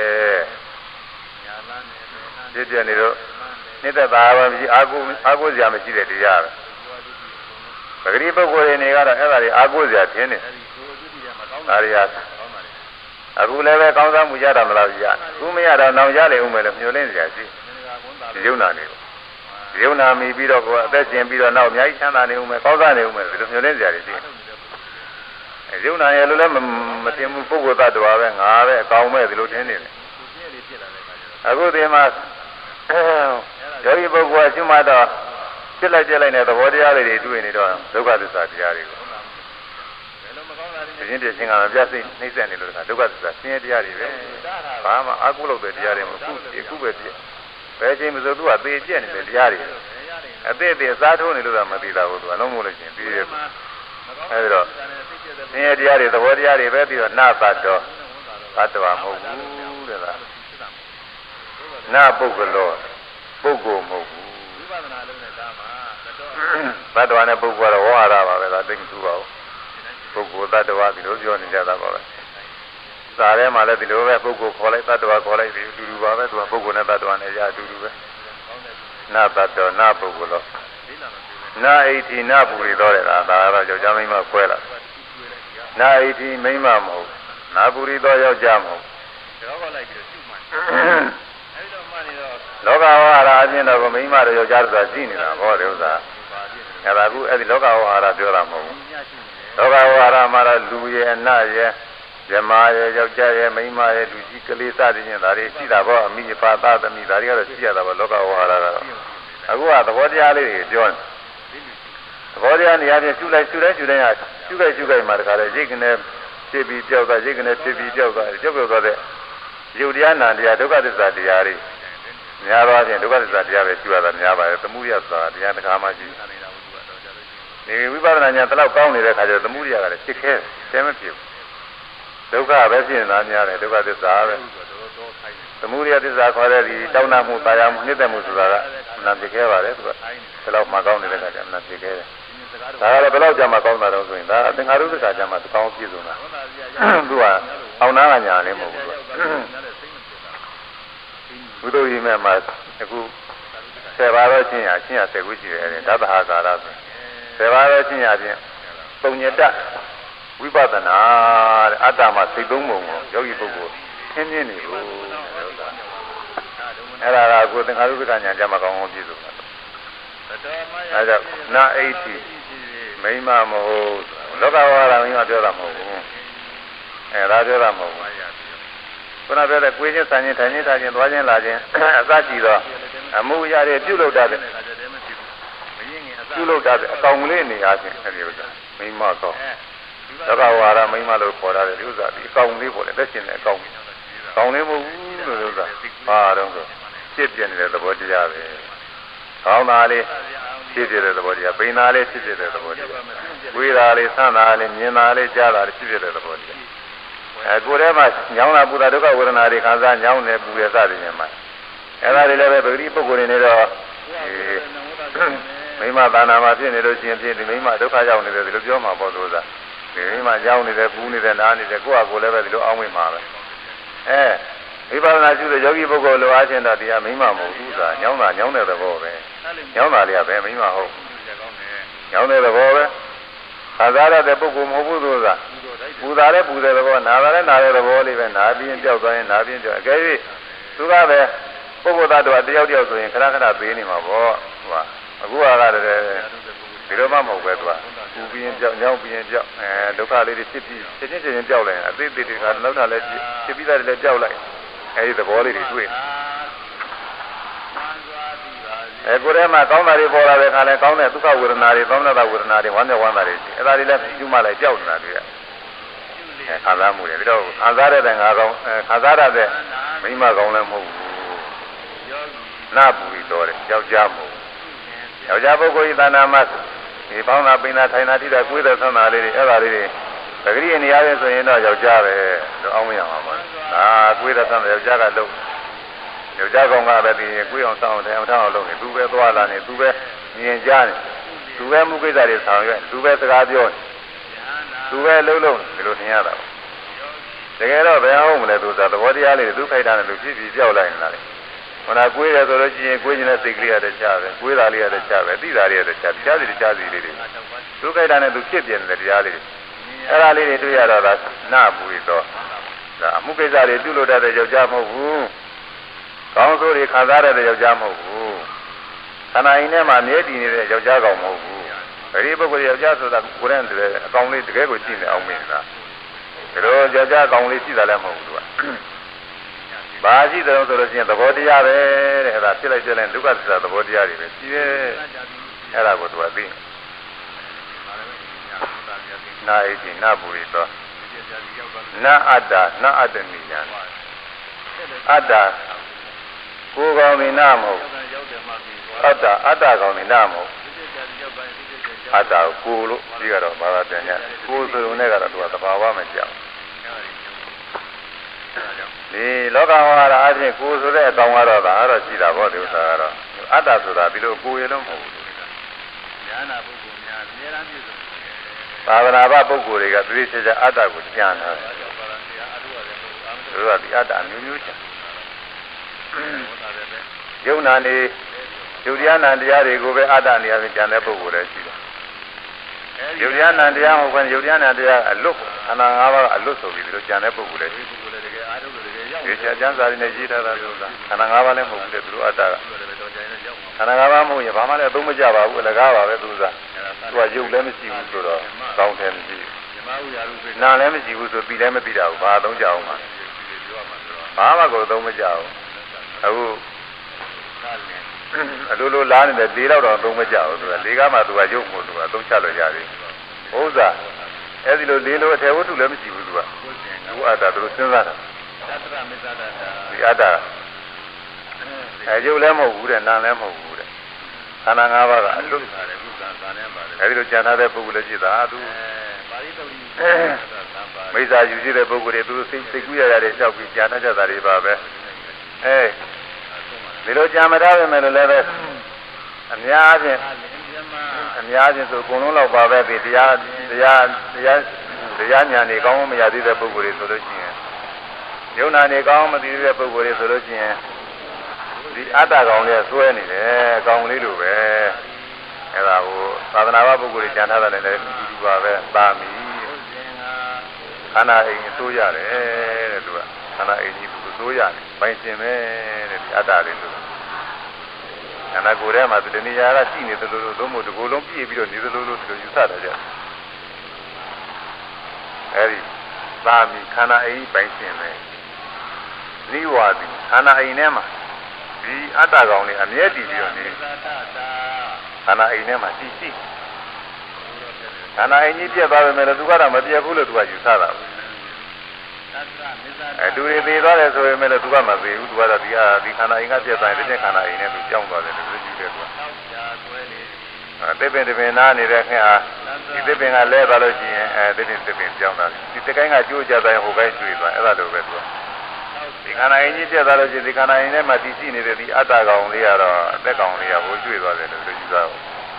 ဖြစ်ပြနေတော့နိတ္တသာဘာမရှိအာကိုစရာမရှိတဲ့တရားပဲပဂတိပုဂ္ဂိုလ်တွေနေကတော့အဲ့ဒါတွေအာကိုစရာထင်းနေဒါရီယာအခုလည်းပဲကောင်းစားမှုရတာမလားကြီးအခုမရတော့နောင်ရလေဦးမယ်လို့မျှော်လင့်စရာရှိဒီယုံနာနေပေါ့ဒီယုံနာမိပြီးတော့ကိုယ်အသက်ရှင်ပြီးတော့နောက်အများကြီးချမ်းသာနေဦးမယ်ကောင်းစားနေဦးမယ်ဒီလိုမျှော်လင့်စရာတွေရှိယုံနာရဲ့လို့လည်းမတင်ဘူးပုဂ္ဂိုလ်သတ္တဝါပဲငါပဲအကောင်ပဲဒီလိုထင်နေတယ်အခုဒီမှာယောဂီပုဂ္ဂိုလ်ကရှိမှတော့ဖြစ်လိုက်ကြလိုက်တဲ့သဘောတရားတွေတွေ့နေတော့ဒုက္ခသစ္စာတရားတွေကိုဒီင်းပြချင်းကမပြတ်စိတ်နှိမ့်ဆက်နေလို့ဒုက္ခသစ္စာဆင်းရဲတရားတွေပဲဘာမှအကုလို့တဲ့တရားတွေမဟုတ်ဘူးအခုပဲပြည့်ဘယ်ချိန်မှဆိုသူကသေကျက်နေတဲ့တရားတွေအသေးသေးစားထိုးနေလို့တော့မသိတာဘူးသူအလုံးမလို့ချင်းပြီးရဲအဲဒီတော့ဆင်းရဲတရားတွေသဘောတရားတွေပဲပြီးတော့နာဘတ်တော်သတ္တဝါမဟုတ်ဘူးတဲ့လားနာပုဂ္ဂလောပုဂ္ဂိုလ်မဟုတ်ဘူးဝိပဿနာလုံးနဲ့ဒါမှသတ္တဝါနဲ့ပုဂ္ဂိုလ်ကတော့ဝါရပါပဲဒါသိမထူပါဘူးပုဂ္ဂိုလ်သတ္တဝါဒီလိုပြောနေကြတာပါပဲစာထဲမှာလည်းဒီလိုပဲပုဂ္ဂိုလ်ခေါ်လိုက်သတ္တဝါခေါ်လိုက်ဒီအတူတူပါပဲသူကပုဂ္ဂိုလ်နဲ့သတ္တဝါနဲ့ရအတူတူပဲနာတ္တတော်နာပုဂ္ဂိုလ်လောနာဣတိနာပူရီတော်တယ်လားဒါကတော့ယောက်ျားမိန်းမခွဲလာနာဣတိမိန်းမမဟုတ်နာပူရီတော်ယောက်ျားမဟုတ်လောကဝါရအချင်းတော့မိန်းမတို့ယောက်ျားတို့သာရှိနေတာဟောတယ်ဥစ္စာအဲ့ဒါကူအဲ့ဒီလောကဝါရပြောတာမဟုတ်ဘူးလောကဝါရမှာတော့လူရဲ့အနတ်ရဲ့ဇမားရဲ့ယောက်ျားရဲ့မိန်းမရဲ့လူကြီးကလေးစသည်ဖြင့်ဒါတွေရှိတာပေါ့အမိပါသသမီးဒါတွေကတော့ရှိရတာပေါ့လောကဝါရကတော့အခုကသဘောတရားလေးတွေပြောနေသဘောတရားနေရာချင်းရှုလိုက်ရှုတိုင်းရှုတိုင်းဟာရှုလိုက်မှာတခါလေရိတ်ကနေဖြစ်ပြီးကြောက်သွားရိတ်ကနေဖြစ်ပြီးကြောက်သွားကြောက်ပြောသွားတဲ့ယုတ်တရားနာတရားဒုက္ခသစ္စာတရားတွေများသောအားဖြင့်ဒုက္ခသစ္စာတရားပဲရှုရတာများပါတယ်သမုဒယဆိုတာတရားတစ်ခါမှရှိဒီဝိပဿနာဉာဏ်တလောက်ကောင်းနေတဲ့ခါကျတော့သမုဒယကလည်းဖြစ်ခဲတဲမဖြစ်ဘူးဒုက္ခပဲဖြစ်နေတာများတယ်ဒုက္ခသစ္စာပဲသမုဒယသစ္စာခေါ်တဲ့ဒီတောင်းတမှုတာယာမှုနှိမ့်သက်မှုဆိုတာကနာဖြစ်ခဲပါတယ်သူကဒီလောက်မှကောင်းနေတဲ့ခါကျနာဖြစ်ခဲတယ်ဒါကတော့ဘယ်လောက်ကြာမှကောင်းတာတော့ဆိုရင်ဒါအသင်္ခါရုပ္ပခါကြာမှသူကောင်းပြည့်စုံတာသူကအောင်နာကညာလည်းမဟုတ်ဘူးဘုဒ္ဓယီမဲ့မှာအခု10ပါးတော့ချင်းရ10ခုရှိတယ်ဓာတဟာကာရဆို10ပါးတော့ချင်းရဖြင့်ပုံညတဝိပဿနာတဲ့အတ္တမှာစိတ်သုံးပုံကိုယောဂီပုဂ္ဂိုလ်သင်မြင်နေလို့အဲ့ဒါကကိုယ်သင်္ခါရုပ္ပခါညာကြာမှကောင်းအောင်ပြည့်စုံတာအဲဒါနာဣတိမိမမဟုတ်လောကဝါဒမိမပြောတာမဟုတ်ဘူးအဲဒါပြောတာမဟုတ်ဘူးခုနပြောတဲ့ကိုယ်ချင်းဆန်ချင်းထိုင်ချင်းထားချင်းသွားချင်းလာချင်းအစရှိသောအမှုရတဲ့ပြုလုပ်တတ်တဲ့ပြုလုပ်တတ်တဲ့အကောင်လေးနေအားဖြင့်အဲဒီဥစ္စာမိမကောလောကဝါဒမိမလို့ခေါ်တာတဲ့ဥစ္စာဒီအကောင်လေးပေါ်တယ်သက်ရှင်တဲ့အကောင်လေးမဟုတ်ဘူးလို့ဥစ္စာဘာတော့ဆိုဖြစ်ပြနေတဲ့သဘောတရားပဲကောင်းတာလေးဖြစ်ပြတဲ့သဘောတရားပိန်တာလေးဖြစ်ပြတဲ့သဘောတရားဝေးတာလေးဆန်းတာလေးမြင်တာလေးကြားတာလေးဖြစ်ပြတဲ့သဘောတရားကိုယ်ထဲမှာညောင်းတာပူတာဒုက္ခဝေဒနာတွေခံစားညောင်းနေပူရစသည်များမှာအဲ့ဒါတွေလည်းပဲပဂတိပုဂ္ဂိုလ်တွေနေတော့မိမသာနာမှာဖြစ်နေလို့ရှိရင်ဖြစ်ဒီမိမဒုက္ခရောက်နေတယ်ဒီလိုပြောမှာပေါ့လို့သာဒီမိမကြောင်းနေတယ်ပူနေတယ်နားနေတယ်ကိုယ့်ဟာကိုယ်လည်းပဲဒီလိုအောင်းဝင်မှာပဲဝိပဿနာရှုတဲ့ယောဂီပုဂ္ဂိုလ်လိုအားဖြင့်တော့တရားမိမမဟုတ်ဘူးဆိုတာညောင်းတဲ့သဘောပဲညောင်းတာလေးကပဲမိမဟုတ်ညောင်းတဲ့သဘောပဲခံစားရတဲ့ပုဂ္ဂိုလ်မဟုတ်ဘူးဆိုတာပူတာလည်းပူတဲ့သဘောနာတာလည်းနာတဲ့သဘောလေးပဲနာပြီးရင်ကြောက်သွားရင်နာပြီးရင်ကြောက်အကယ်၍သူကပဲပုဂ္ဂိုလ်သားတော်တယောက်ဆိုရင်ခဏခဏပေးနေမှာပေါ့ဟိုကအခုကလည်းဒီလိုမှမဟုတ်ပဲသူကပူပြီးရင်ကြောက်ညောင်းပြီးရင်ကြောက်ဒုက္ခလေးတွေဖြစ်ပြီးချင်းကြောက်လိုက်အသေးသေးတွေကလောက်တာလည်းဖြစ်ပြီးသားတွေလည်းကြောက်လိုက်အဲဒီသဘောလေးတွေတွေ့ကိုယ်ထဲမှာကောင်းတာတွေပေါ်လာတဲ့အခါလဲကောင်းတဲ့ဒုက္ခဝေဒနာတွေသောမနတဝေဒနာတွေဝမ်းသာတွေအဲဒါတွေလည်းကျူးမလိုက်ကြောက်နေတာတွေ့ရခံစားမှုတွေပြီးတော့ခံစားရတဲ့ငါကောင်းခံစားရတဲ့မိမကောင်းလည်းမဟုတ်ဘူးနာပူပြီးတော့တယ်ယောက်ျားမဟုတ်ယောက်ျားပုဂ္ဂိုလ်ဤသာနာမှာဒီပေါင်းတာပိန်တာထိုင်တာထိတာကိုယ်တဲ့ဆန္ဒလေးတွေအဲဒါလေးတွေပဂရိနေရာရဲ့ဆိုရင်တော့ယောက်ျားပဲတော့အောင်းမရမှာပါဒါကိုယ်တဲ့ဆန္ဒယောက်ျားကလုံးယောက်ျားကောင်ကပဲဒီကိုယ်အောင်ဆောင်တယ်အောင်ထားအောင်လုပ်နေသူပဲသွားလာနေသူပဲမြင်ကြနေသူပဲမှုကိစ္စတွေဆောင်ရွက်သူပဲစကားပြောနေသူပဲလှုပ်ဒီလိုထင်ရတာတကယ်တော့ဘယ်အောင်မလဲသူသာသဘောတရားလေးသူခိုက်တာနဲ့သူဖြစ်ပြီးပြောက်လိုက်နေတာလေခန္ဓာကိုယ်ရဆိုလို့ရှိရင်ကိုယ်ကျင်တဲ့စိတ်ကလေးရတဲ့ချားပဲကိုယ်သားလေးရတဲ့ချားပဲသိတာလေးရတဲ့ချားတရားစီတရားစီလေးတွေသူခိုက်တာနဲ့သူဖြစ်ပြနေတဲ့တရားလေးအဲ့ဒါလေးတွေတွေ့ရတော့ဒါနာပူရတော့ဒါအမှုကိစ္စတွေပြုလုပ်တတ်တဲ့ယောက်ျားမဟုတ်ဘူးကောင်းဆိုးတွေခံစားရတဲ့ယောက်ျားမဟုတ်ဘူးခန္ဓာရင်ထဲမှာမြဲတည်နေတဲ့ယောက်ျားကောင်မဟုတ်ဘူးဗေဒီပုဂ္ဂိုလ်ယောက်ျားဆိုတာကိုယ်နဲ့တည်းအကောင်လေးတကယ်ကိုရှိနေအောင်မင်းလားဒါတော့ယောက်ျားကောင်လေးရှိတာလည်းမဟုတ်ဘူးသူကဘာရှိတယ်လို့ဆိုလို့ရှိရင်သဘောတရားပဲတဲ့အဲ့ဒါဖြစ်လိုက်တဲ့ဒုက္ခသစ္စာသဘောတရားတွေပဲရှိတယ်အဲ့ဒါကိုသူကသိနာဣတိနာပူရိသောနာအတ္တနာအတ္တနိယံအတ္တကိုယ်ကောင်နေနာမဟုတ်အတ္တကောင်နေနာမဟုတ်အတ္တကိုလို့ဒီကတော့ဘာသာပြန်ညကိုယ်ဆိုုံနဲ့ကတော့သူကသဘာဝမကြောက်ဒီလောကဝါဒအချင်းကိုယ်ဆိုတဲ့အကောင်ကတော့ဒါတော့ရှိတာပေါ့ဒီဥစ္စာကတော့အတ္တဆိုတာဒီလိုကိုယ်ရလုံးမဟုတ်ဘူးဉာဏပုဂ္ဂိုလ်များအများအားဖြင့်သာသနာ့ပုဂ္ဂိုလ်တွေကသူတို့ချက်အတ္တကိုကြံတယ်သူကဒီအတ္တမျိုးမျိုးချင်ယုံနာနေယုတ်တရားနာတရားတွေကိုပဲအတ္တနေရာပြင်ကြံတဲ့ပုဂ္ဂိုလ်လည်းရှိတယ်ယုတ်တရားနာတရားမဟုတ်ဘဲယုတ်တရားနာတရားအလွတ်ခန္ဓာ၅ပါးအလွတ်ဆိုပြီးဒီလိုကြံတဲ့ပုဂ္ဂိုလ်လည်းရှိတယ်ဒီချက်ကျမ်းစာရင်းနဲ့ရေးထားတာဆိုတာခန္ဓာ၅ပါးလည်းမဟုတ်ဘူးလေသူတို့အတ္တကခန္ဓာ၅ပါးမဟုတ်ရင်ဘာမှလည်းအသုံးမကျပါဘူးအလကားပါပဲသူကရုပ်လည်းမရှိဘူးဆိုတော့ကောင်းတယ်မရှိဘူးနာလည်းမရှိဘူးဆိုပြီးလည်းမပြီးတာဘူးဘာအသုံးကြအောင်မှာဘာမှကိုအသုံးမကျဘူးအခုအလိုလိုလားနေတဲ့၄တော့အသုံးမကျဘူးသူက၄ကားမှသူကရုပ်မို့သူကအသုံးချလို့ရတယ်ဥစ္စာအဲ့ဒီလို၄လိုအထေဝတ္ထုလည်းမရှိဘူးသူကသူအတ္တသူစဉ်းစားတာဒီအတ္တရုပ်လည်းမဟုတ်ဘူးတဲ့နာလည်းမဟုတ်ဘူးတဲ့ခန္ဓာ၅ပါးကအလွတ်အဲဒီလိုကြံထားတဲ့ပုဂ္ဂိုလ်လည်းရှိတာသူမိစ္ဆာယူရှိတဲ့ပုဂ္ဂိုလ်တွေသူစိတ်ကူးရတဲ့လျှောက်ပြီးကြံထားကြတာတွေပါပဲဒီလိုကြံမထားပဲမယ်လို့လည်းပဲအများဖြင့်ဆိုအကုန်လုံးတော့ပါပဲဒီတရားညာနေကောင်းမရသေးတဲ့ပုဂ္ဂိုလ်တွေဆိုလို့ရှိရင်ယုံနာနေကောင်းမသိသေးတဲ့ပုဂ္ဂိုလ်တွေဆိုလို့ရှိရင်ဒီအတ္တကောင်လေးဆွဲနေတယ်ကောင်းလေးလိုပဲအဲ့ဒါကိုသာသနာ့ပုဂ္ဂိုလ်တွေကြံထားတယ်လည်းဒီလိုပါပဲသာမီခန္ဓာအိမ်ဆိုးရတယ်တဲ့သူကခန္ဓာအိမ်ကြီးသူဆိုးရတယ်ပိုင်ရှင်ပဲတဲ့ဒီအတ္တလေးလို့ခန္ဓာကိုယ်ထဲမှာဒီနေရာကရှိနေသလိုလိုသုံးဖို့ဒီကိုယ်လုံးပြည့်ပြီးတော့နေသလိုလိုဒီလိုယူဆတယ်ကြအဲ့ဒီသာမီခန္ဓာအိမ်ပိုင်ရှင်ပဲနိဝါဒိခန္ဓာအိမ်ထဲမှာဒီအတ္တကောင်လေးအမြဲတည်ပြီးတော့နေခန္ဓာအိမ်ထဲမှာရှိခန္ဓာအိမ်ကြီးပြတ်သွားပေမဲ့သူကတော့မပြတ်ဘူးလို့သူကယူဆတာသူတွေသေသွားတယ်ဆိုပေမဲ့သူကမသေဘူးသူကတော့ဒီခန္ဓာအိမ်ကပြတ်သွားရင်ဒီခန္ဓာအိမ်နဲ့သူကြောင်းသွားတယ်လို့ယူတယ်သူကတစ်ပင်နားနေတဲ့ခင်ဟာဒီတစ်ပင်ကလဲသွားလို့ရှိရင်တစ်ပင်ကြောင်းသွားတယ်ဒီတစ်ကိုင်းကကျိုးကြတိုင်းဟိုကိုင်းကျွေးသွားအဲ့ဒါလိုပဲသူကဒီခန္ဓာအိမ်ကြီးပြတ်သွားလို့ရှိရင်ဒီခန္ဓာအိမ်ထဲမှာတည်ရှိနေတဲ့ဒီအတ္တကောင်လေးကတော့အသက်ကောင်လေးကဟိုကျွေးသွားတယ်လို့ယူတာ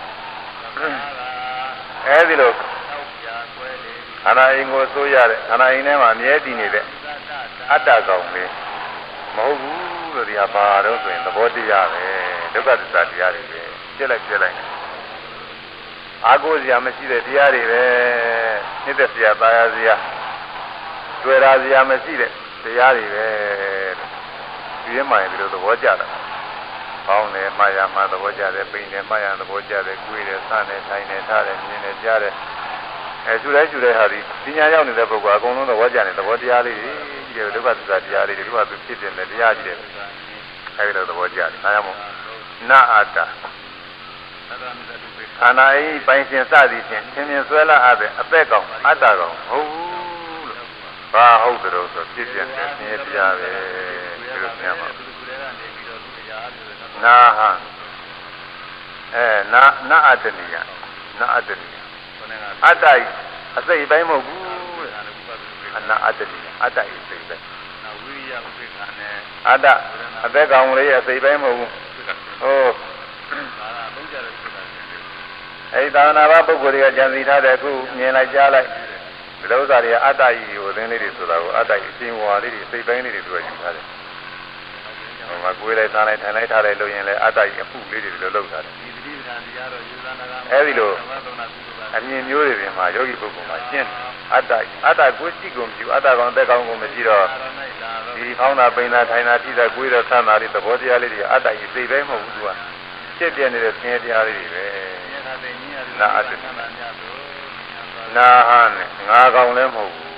အဲဒီလိုခန္ဓာအိမ်ကိုဆိုးရတဲ့ခန္ဓာအိမ်ထဲမှာအမြဲတည်နေတဲ့အတ္တကောင်လေးမဟုတ်ဘူးလို့ဒီဟာပါတော့ဆိုရင်သဘောတရားပဲဒုက္ခသစ္စာတရားတွေပဲပြက်လိုက်အာကိုစရာမရှိတဲ့တရားတွေပဲနှစ်သက်စရာပါရစရာတွေ့ရစရာမရှိတဲ့တရားတွေပဲဒီမှရင်ဒီလိုသဘောကျတာပေါင်းတယ်မှားရမှာသဘောကျတယ်ပိန်တယ်မှားရသဘောကျတယ်ကိုယ်တယ်စတယ်ထိုင်တယ်ထားတယ်မြင်တယ်ကြားတယ်ရှုတဲ့ဟာဒီပညာရောက်နေတဲ့ပုဂ္ဂိုလ်အကုန်လုံးသဘောကျတယ်သဘောတရားလေးတွေကြီးတယ်ဒုက္ခသစ္စာတရားလေးတွေသူကသူဖြစ်တဲ့တရားကြီးတယ်အဲဒီလိုသဘောကျတယ်ဒါကြောင့်မို့နာအတ္တခန္ဓာဤပိုင်ရှင်စသည်ဖြင့်သင်မြင်ဆွဲလာအပ်တဲ့အသက်ကောင်အတ္တကောင်ဟုတ်ဘူးလို့ဘာဟုတ်တယ်လို့ဆိုဖြစ်တဲ့သင်တရားပဲဒီလိုမြင်ပါနာဟနာအတ္တနိယအတ္တအစိတ်ပိုင်းမဟုတ်ဘူးအနာအတ္တနိယအတ္တဤစိတ်ပဲအတ္တအသက်ကောင်လေးရဲ့စိတ်ပိုင်းမဟုတ်ဘူးဟိုအဲဒီသာသနာ့ဘာပုဂ္ဂိုလ်တွေကကြံစည်ထားတဲ့အခုမြင်လိုက်ကြားလိုက်ဒီလိုဥစ္စာတွေကအတ္တကြီးကိုအသိလေးတွေဆိုတာကိုအတ္တကြီးအရှင်ဝါလေးတွေစိတ်ပိုင်းလေးတွေသူကယူထားတယ်ဟိုမှာကိုယ်လိုက်စားလိုက်ထိုင်လိုက်ထားလိုက်လို့ရင်လည်းအတ္တကြီးအမှုလေးတွေလိုလုပ်ထားတယ်အဲဒီလိုအမြင်မျိုးတွေပြင်မှာယောဂီပုဂ္ဂိုလ်မှာရှင်းအတ္တကိုရှိကုန်ပြီအတ္တကောင်သက်ကောင်ကိုမရှိတော့ဒီဖောင်းတာပိန်တာထိုင်တာထိတာကိုယ်ရဆန်းတာတွေသဘောတရားလေးတွေအတ္တကြီးစိတ်ပိုင်းမဟုတ်ဘူးသူကဖြစ်ပြနေတဲ့ဆင်းရဲတရားလေးတွေပဲနာအတ္တနာဟန်ငါကောင်လည်းမဟုတ်ဘူး